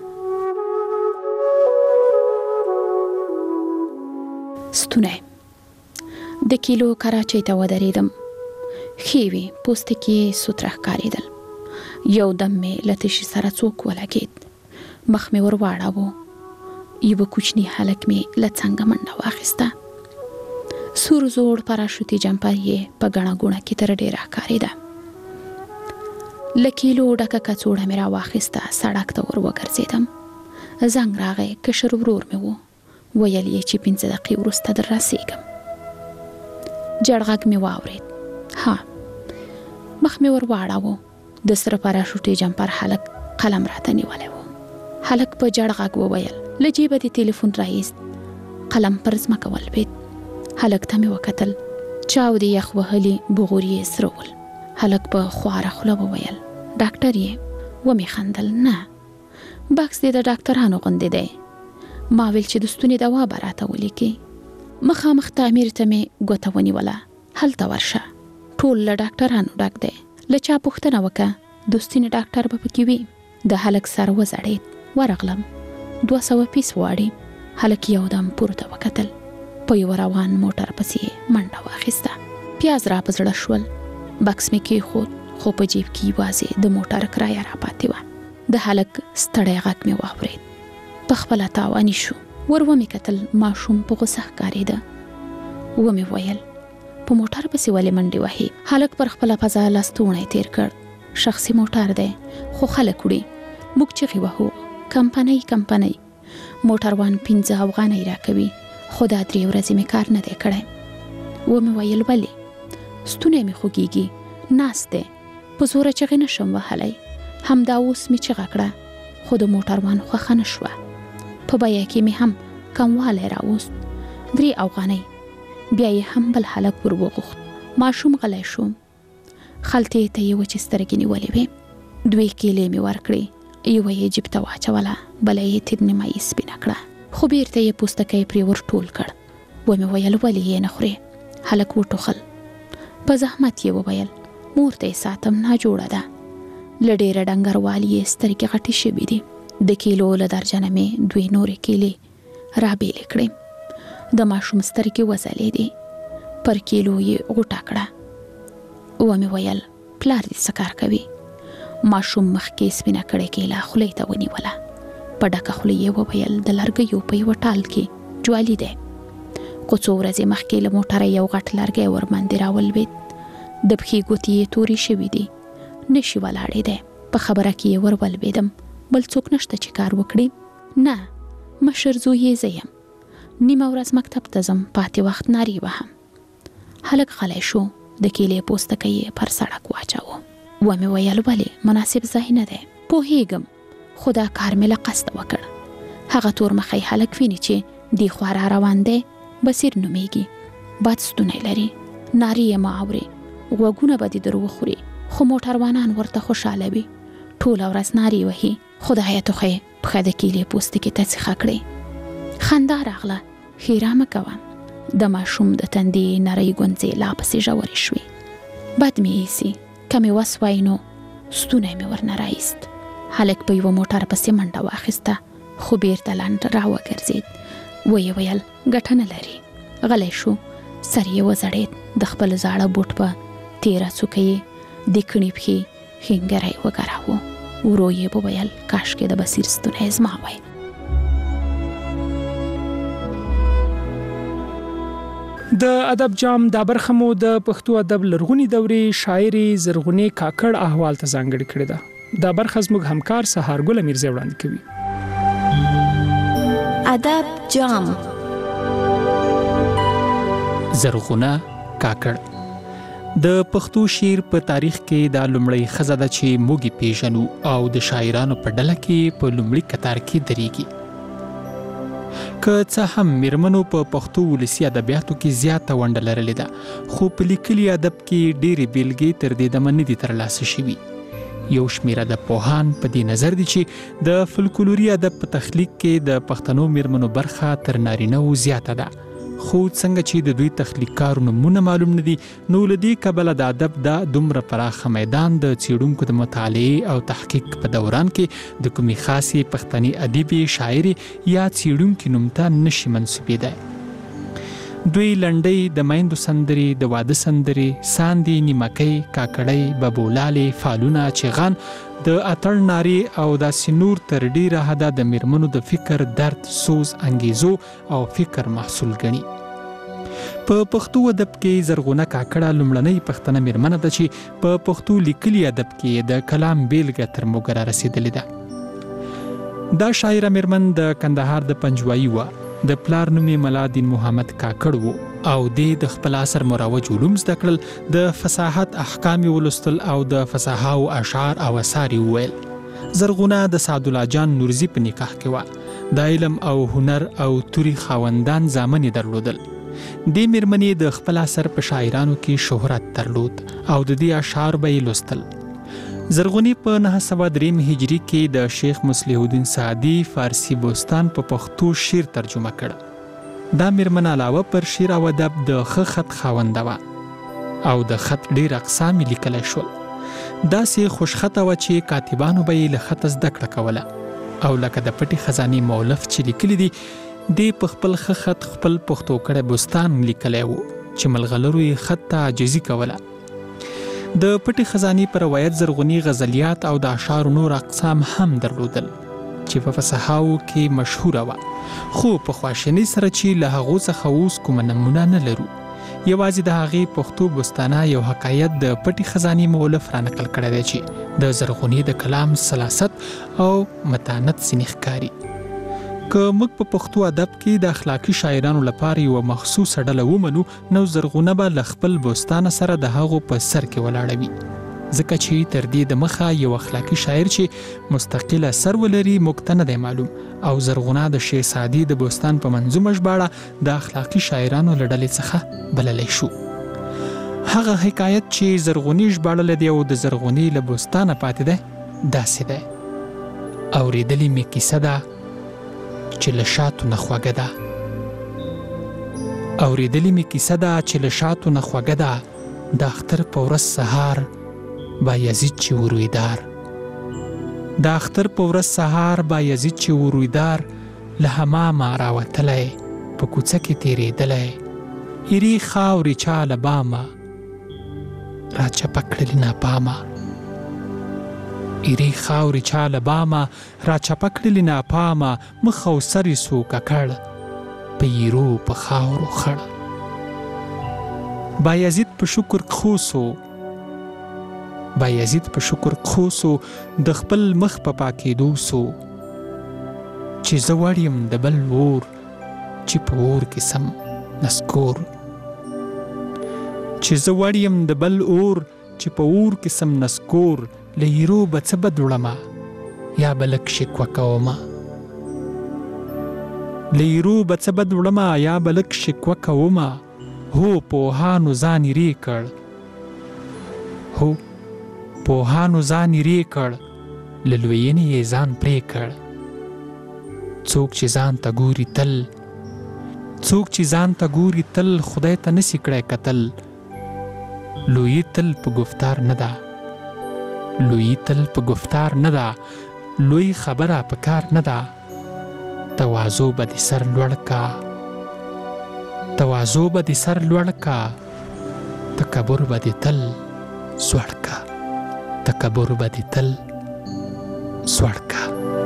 ستونه د کیلو کراچۍ ته ودرېدم. ښې وې پوستکي سوتره ښکارېدل. یو دم مې له تشي سره څوک ولګېد. مخ مې ور واړاوه. یوه کوچني هلک مې له څنګه منډه واخیسته. سور زوړ پراشوتي جمپر یې په ګڼه ګوڼه کې تر ډېره ښکارېده. له کیلو ډکه کڅوړه مې راواخیسته. سړک ته ور وګرځېدم. زنګ راغی. کشر ورور مې و. ویل یې چې پنځه دقیقې وروسته در رسېږم. جړ غږ مې واورېد. ها مخ مې ور واړاوه. د سره پراشوټي جمپر هلک قلم راته نیولی و. هلک په جړ غږ وویل له جیبه دې ټلیفون راایست. قلم پر ځمکه ولوېد. هلک ته مې وکتل. چاودې یخ وهلي بغور یې سره ول. هلک په خواره خوله وویل ډاکټر یې؟ ومې خندل. نه بکس دې د ډاکټرانو غوندې دی. ما ویل چې د ستوني دوا به راته ولیکې. مخامخ تعمیر ته مې ګوته ونیوله. هلته ورشه ټول له ډاکټرانو ډک دی. له چا پوښتنه وکړه د ستوني ډاکټر به پکې وي. د هلک سر وځړېد. ورغلم. دوه سوه پیس غواړي. هلک یودم پورته وکتل. په یوه روان موټر پسې منډه واخیسته. پیاز را په زړه شول. بکس مې کېښود خو په جیب کې یوازې د موټر کرایه راپاتې وه. د هلک ستړی غږ مې واورېد. په خپله تاواني شو. ور ومې کتل. ماشوم په غوسه ښکارېده. ومې ویل په موټر پسې ولې منډې وهې؟ هلک پر خپله پزه لستوڼی تېر کړ. شخصي موټر دی خو خلک وړي. موږ چغې وهو. کمپنۍ کمپنۍ موټروان پنځه افغانۍ راکوي، خو دا درې ورځې مې کار نه دی کړی. ومې ویل ولې؟ ستونی مې خوږیږي، ناست دی، په زوره چغې نشم وهلی. همدا اوس مې چغه کړه، خو د موټروان خوښه نه شوه. په بیه کې مې هم کموالی راوست، درې افغانۍ. بیا یې هم بل هلک ور وغوښت. ماشوم غلی شو، خلطې ته یې وچې سترګې نیولې وې. دوې کیلې مې ورکړې، یوه یې جیب ته واچوله، بله یې تیر نیمایي سپینه کړه، خو بیرته یې پوستکی پرې ور ټول کړ. ومې ویل ولې یې نه خورې؟ هلک وټوخل. په زحمت یې وویل مور ته یې ساتم، ناجوړه ده. له ډېره ډنګروالي یې سترګې غټې شوي دي. د کیلو له درجنه مې دوې نورې کیلې رابېلې کړې. د ماشوم سترګې وځلېدې، پر کیلو یې غوټه کړه. ومې ویل پلار دې څه کار کوي؟ ماشوم مخکې سپینه کړې کیله خولې ته ونیوله. په ډکه خوله یې وویل د لرګیو په یوه ټال کې جوالي دی. خو څو ورځې مخکې له موټره یو غټ لرګی ورباندې راولوېد. د پښې ګوتې یې تورې شوي دي، نشي ولاړېدی. په خبره کې یې ور ولوېدم، بل څوک نشته چې کار وکړي؟ نه، مشر زوی یې زه یم. نیمه ورځ مکتب ته ځم، پاتې وخت نارې وهم. هلک غلی شو، د کیلې پوستکی یې پر سړک واچاوه. ومې ویل ولې؟ مناسب ځای نه دی. پوهېږم، خو دا کار مې له قصده وکړ. هغه تور مخی هلک ویني چې دې خوا را روان دی، بصیر نومیږي، بد ستونی لري، نارې یې مه اورې، غوږونه به دې در وخوري. خو موټروانان ورته خوشحاله وي، ټوله ورځ نارې وهي. خدایه ټوخې پښه د کیلې پوستکي ته سیخه کړې. خندا راغله، ښیرا مه کوه. د ماشوم د تندې نرۍ ګونځې لا پسې ژورې شوې. بد مې ایسي، که مې وس وای نو ستونی مې ورنه رایست. هلک په یوه موټر پسې منډه واخیسته، خو بیرته لنډ را وګرځېد. ویې ویل ګټه نه لري. غلی شو، سر یې وځړېد. د خپل زاړه بوټ په تېره څوکه یې د کڼې پښې ښینګری وګراوه. ورو یې وویل کاشکې د بصیر ستونی زما وای. د ادب جام دا برخه مو د پښتو ادب لرغونی دورې شاعري زرغونې کاکړ احوال ته ځانګړې کړې ده. دا برخه زموږ همکار سهارګل میرزا وړاندې کوي. ادب جام. زرغونه کاکړ د پښتو شعر په تاریخ کې دا لومړی ښځه ده چې موږ یې پیژنو او د شاعرانو په ډله کې په لومړي کتار کې درېږي. که څه هم میرمنو په پښتو ولسي ادبیاتو کې زیاته ونډه لرلې ده، خو په لیکلي ادب کې ډېرې بیلګې تر دې دمه نه دي ترلاسه شوي. یو شمېر ادبپوهان په دې نظر دي چې د فلکلوري ادب په تخلیق کې د پښتنو میرمنو برخه تر نارینه‌وو زیاته ده. خو څنګه چې د دوی تخلیق کارو نومونه معلوم نه دي، نو له دې کبله د ادب دا دومره پراخه میدان د څېړونکو د مطالعې او تحقیق په دوران کې د کومې خاصې پښتني ادیبې، شاعرې یا څېړونکي نوم ته نشي منسوبېدی. دوی لنډۍ، د میندو سندرې، د واده سندرې، ساندې، نیمکۍ، کاکړۍ، ببولالې، فالونه، چغان، د اتړ نارې او داسې نور تر ډېره حده د میرمنو د فکر، درد، سوز، انګیزو او فکر محصول ګڼي. په پښتو ادب کې زرغونه کاکړه لومړنۍ پښتنه میرمنه ده چې په پښتو لیکلي ادب کې د کلام بیلګه تر موږ را رسېدلې ده. دا شاعره میرمن د کندهار د پنجوایي وه. د پلار نوم یې ملا دین محمد کاکړ و او دې د خپل عصر مروج علوم زده کړل، د فصاحت احکام یې ولوستل او د فصاحاو اشعار او اثار یې وویل. زرغونه د سعدالله جان نورزي په نکاح کې وه. د علم او هنر او توري خاوندان زامن یې درلودل. دې میرمنې د خپل عصر په شاعرانو کې شهرت درلود او د دې اشعار به یې لوستل. زرغونی په نهه سوه دریم هجري کې د شیخ مصلح الدین سعدي فارسی بوستان په پښتو شعر ترجمه کړ. دا میرمن علاوه پر شعر او ادب د ښه خط خاونده وه او د خط ډېر اقسام یې لیکلی شول. داسې خوشخطه وه چې کاتبانو به یې له خطه زده کړه کوله او لکه د پټې خزانې مولف چې لیکلی دي، دې په خپل ښه خط خپل پښتو کړی بوستان لیکلی و چې ملغلرو یې خط ته عاجزي کوله. د پټې خزانې په روایت زرغونی غزلیات او د اشعارو نور اقسام هم درلودل چې په فصحاو کې مشهوره وه، خو په خواشینۍ سره چې له هغو څخه اوس کومه نمونه نه لرو. یوازې د هغې پښتو بستانه یو حکایت د پټي خزانې مؤلف رانقل کړی دی چې د زرغونې د کلام سلاست او متانت ځینې ښکاري. که موږ په پښتو ادب کې د اخلاقي شاعرانو لپاره یوه مخصوصه ډله ومنو نو زرغونه به له خپل بستانه سره د هغو په سر کې ولاړه وي، ځکه چې تر دې د مخه یو اخلاقي شاعر چې مستقله سر ولري موږ ته نه دی معلوم، او زرغونه د شیخ سعدي د بستان په منظومه ژباړه د اخلاقي شاعرانو له ډلې څخه بللی شو. هغه حکایت چې زرغونې ژباړلی دی او د زرغونې له بستانه پاتې دی داسې دی: اورېدلې مې کیسه ده چې له شاتو نه خوږه ده، اورېدلې مې کیسه ده چې له شاتو نه خوږه ده، د اختر په ورځ سهار بایزید چې ورویدار، د اختر په ورځ سهار بایزید چې ورویدار، له حمامه راوتلی په کوڅه کې تېرېدلی، ایرې خاورې چا له بامه راچپه کړلې ناپامه، ایرې خاورې چا له بامه راچپه کړلې ناپامه، مخ او سر یې سو ککړ په ایرو په خاورو خړ، بایزید په شکر خوسو بایزید په شکر خوسو د خپل مخ په پاکېدو سو، چې زه وړ یم د بل اور چې په اور کې سم نسکور، چې زه وړ یم د بل اور چې په اور کې سم نسکور، له ایرو به څه بد وړمه یا به لږ شکوه کومه، له ایرو به څه بد وړمه یا به لږ شکوه کومه، هو پوهانو ځان ایرې کړ هو پوهانو ځان ایرې کړ، له لویینې یې ځان پرې کړ، څوک چې ځان ته ګوري تل څوک چې ځان ته ګوري تل خدای ته نسي کړی کتل، لویی تل په گفتار نه ده لویی تل په گفتار نه ده، لوی خبره په کار نه ده، تواضع به دې سر لوړ کا تواضع به دې سر لوړ کا، تکبر به دې تل سوړ کا تکبر به دې تل سوړ کا.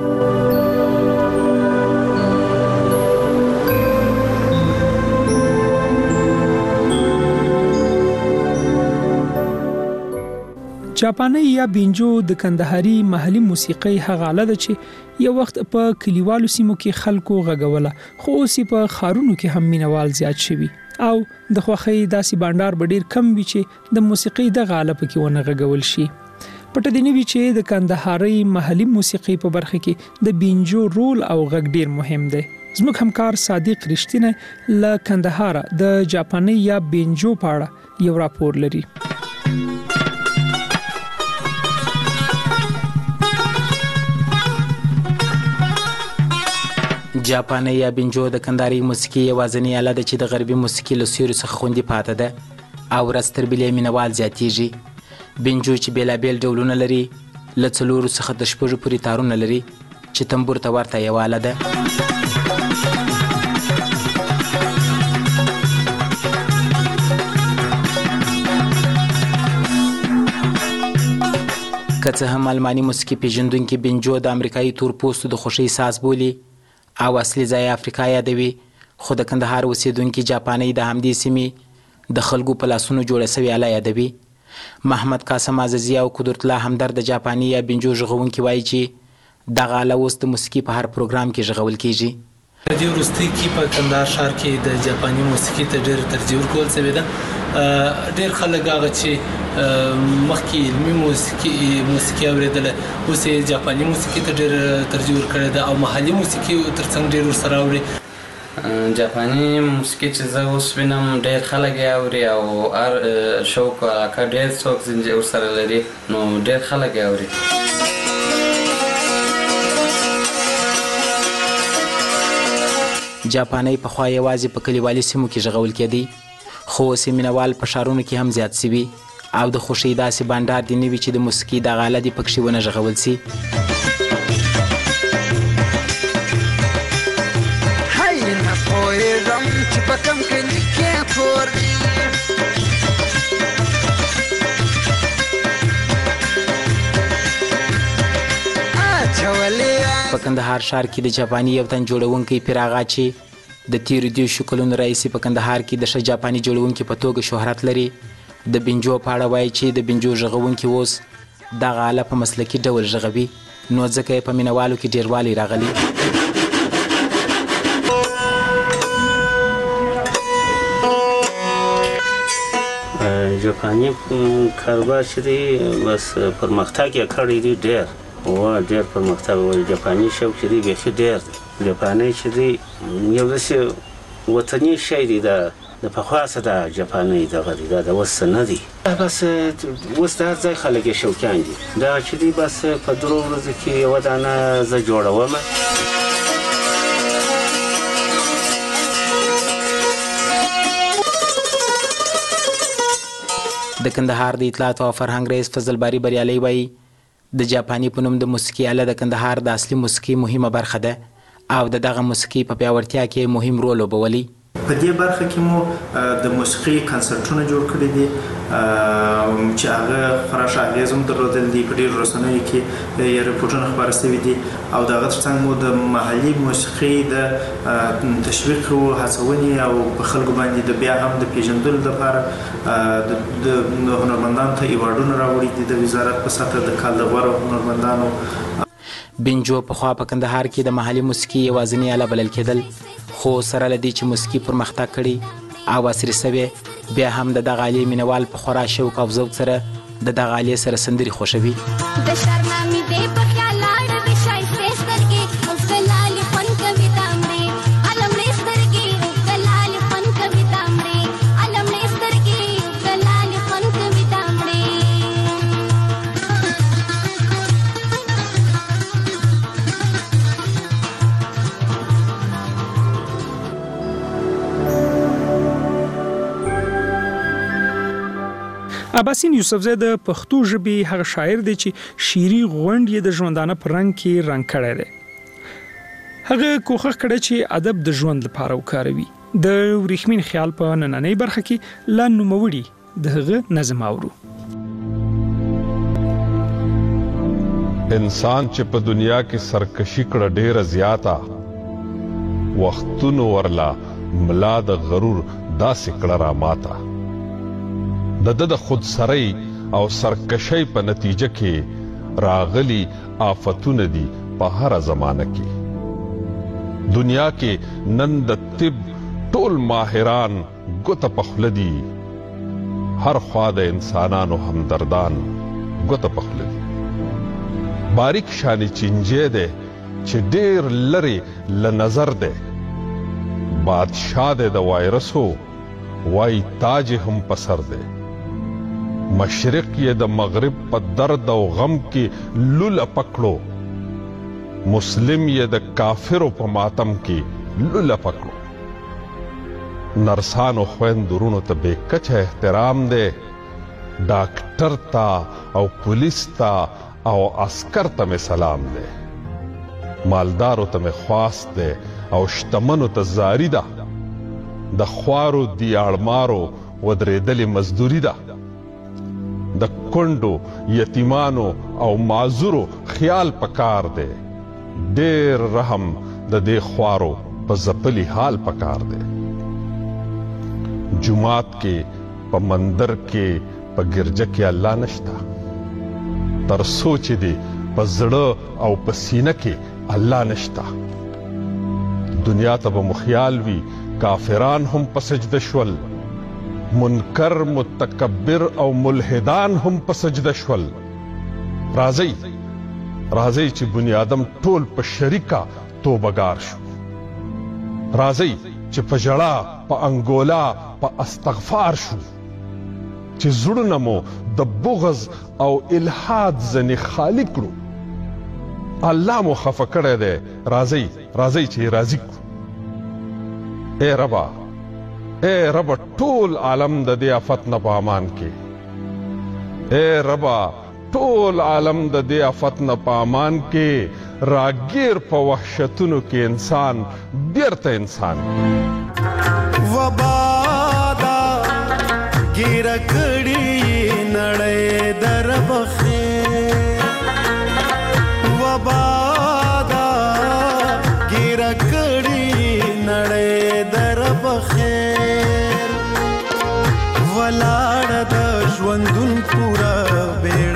چاپانی یا بینجو د کندهاري محلي موسیقۍ هغه آله ده چې یو وخت په کلیوالو سیمو کې خلکو غږوله، خو اوس په ښارونو کې هم مینوال زیات شوي او د خوښۍ داسې بانډار به ډېر کم وي چې د موسیقۍ دغه آله پکې ونه غږول شي. پټه دې نه وي چې د کندهاري محلي موسیقۍ په برخه کې د بینجو رول او غږ ډېر مهم دی. زموږ همکار صادق رښتینه له کندهار د جاپاني یا بینجو په اړه یو راپور لري. جاپاني یا بینجو د کندهاري موسیقي یوازینۍ آله ده چې د غربي موسیقي له سیوري څخه خوندي پاتې ده او ورځ تر بلې مینوال زیاتیږي. بینجو چې بېلابېل ډولونه لري، له څلورو څخه تر شپږو پورې تارونه لري چې تنبور ته ورته یوه آله ده. که څه هم الماني موسیقي پیژندونکي بینجو د امریکایي تورپوستو د خوښۍ ساز بولي او اصلي ځای افریقا یادوي، خو د کندهار اوسیدونکي جاپاني د همدې سیمې د خلکو په لاسونو جوړه سوې آله یادوي. محمد قاسم عزیزي او قدرت الله همدرد د جاپاني یا بینجو غږونکي وایي چې دغه آله اوس د موسیقي په هر پروګرام کې غږول کیږي. په دې وروستۍ کې په کندهار ښار کې د جاپاني موسیقي ته ډېر ترجیح ورکول شوې ده. ډېر خلک هغه چې مخکې علمي موسیقي موسیقي اورېدله اوس یې جاپاني موسیقي ته ډېر ترجیح ورکړې ده او محلي موسیقي ترڅنګ ډېر ورسره اوري. جاپاني موسیقي چې زه اوس وینم ډېر خلک یې اوري او هر شوق او علاقه ډېر څوک ورسره لري، نو ډېر خلک یې اوري. جاپاني پخوا یوازې په کلیوالي سیمو کې غږول کېدی، خو اوس مینوال په ښارونو کې هم زیات سوي او د خوښۍ داسې بانډار دې نه وي چې د موسیقي دغه آله دې پکښې ونه غږول سي. هی نه پوهېږم چې په کوم کلي کې کور دی، په کندهار ښار کې د جاپاني یو تن جوړونکی پیر آغا چې د تیرو دیرشو کلونو راهیسې په کندهار کې د ښه جاپاني جوړونکي په توګه شهرت لري. د بنجو په اړه وایي چې د بنجو غږونکي اوس دغه آله په مسلکي ډول غږوي، نو ځکه یې په مینوالو کې ډیروالی راغلی. جاپاني کاروبار چې دی بس پرمختګ یې کړی دی ډېر و ډېر پرمختګ و. جاپاني شوق چې دی بیخي ډېر دی. جاپاني چې دی یو داسې وطني شی دی، د د پخوا څه د جاپاني دغه دی، دا د اوس نه دی. بس اوس د هر ځای خلک یې شوقیان دي. دا چې دی بس په درو ورځو کې یوه دانه زه جوړوم. د کندهار د اطلاعات او فرهنګ رئیس فضل باری بریالي وایي د جاپاني په نوم د موسیقي آله د کندهار د اصلي موسیقي مهمه برخه ده او د دغه موسیقي په پیاوړتیا کې مهم رول لوبولی. په دې برخه کې مو د موسیقي کنسرټونه جوړ کړي دي چې هغه خورا ښه اغېز هم درلودل دي. په ډېرو رسنیو کې یې رپورټونه خپاره شوي دي او د هغه ترڅنګ مو د محلي موسیقي د تشویق او هڅونې او په خلکو باندې د بیا هم د پیژندلو لپاره د هنرمندانو ته ایوارډونه راوړي دي د وزارت په سطحه د کال د غوره هنرمندانو. بنجو پخوا په کندهار کې د محلي موسیقي یوازینۍ آله بلل کېدل، خو سره له دې چې موسیقي پرمختګ کړي او عصري سوې، بیا هم د دغه آلې مینوال په خورا شوق او ذوق سره د دغه آلې سره سندرې خوښوي. اباسین یوسفزی د پښتو ژبې هغه شاعر دی چې شعري غونډ یې د ژوندانه په رنګ کې رنګ کړی دی. هغه کوښښ کړی چې ادب د ژوند لپاره وکاروي. د وریښمین خیال په نننۍ برخه کې لا نوموړي د هغه نظم اورو. انسان چې په دنیا کې سرکشي کړه ډېره زیاته، وختونو ورلا ملا د غرور داسې کړه را ماته. د د د خود سری او سرکشی په نتیجه کې راغلی آفتونه دي په هر زمانه کې. دنیا کې نن د طب ټول ماهران ګوته پخله دي، هر خوا د انسانانو همدردان ګوته پخله دي. باریک شانی چنجې ده چې ډېر لري له نظر ده، بادشاه ده د وایرسو وای تاج هم په سر ده. مشرق یې د مغرب په درد او غم کې لوله پکړو، مسلم یې د کافرو په ماتم کې لوله پکړو. نرسانو خویندورونو ته بې کچه احترام دی، ډاکټر ته او پولیس ته او عسکر ته مې سلام دی. مالدارو ته مې خواست دی او شتمنو ته زاری ده، د خوارو دیاړمارو ودرېدلې مزدوري ده. د کونډو یتیمانو او معذورو خیال پکار دی، ډېر رحم د دې خوارو په ځپلي حال پکار دی. جمعات کې په مندر کې په ګرجه کې الله نشته، تر سوچ دی په زړه او په سینه کې الله نشته. دنیا ته به مخیال وي کافران هم په سجده شول، منکر متکبر او ملحدان هم په سجده شول. راځي راځي چې بنی آدم ټول په شریکه توبهګار شو. راځي چې په ژړا په انګولا په استغفار شو، چې زړونه مو د بغض او الحاد ځنې خالی کړو. الله مو خفه کړی دی، راځي راځي چې راضي کړو. اے ربا اے ربا ټول عالم د دې آفت نه په امان کې، اے ربا ټول عالم د دې آفت نه په امان کې. راګیر په وحشتونو کې انسان بیرته انسان وبادا ګیر کړي نړۍ در بخې، وبادا ګیر کړي نړۍ ولاړه د ژوندون پوره بیړه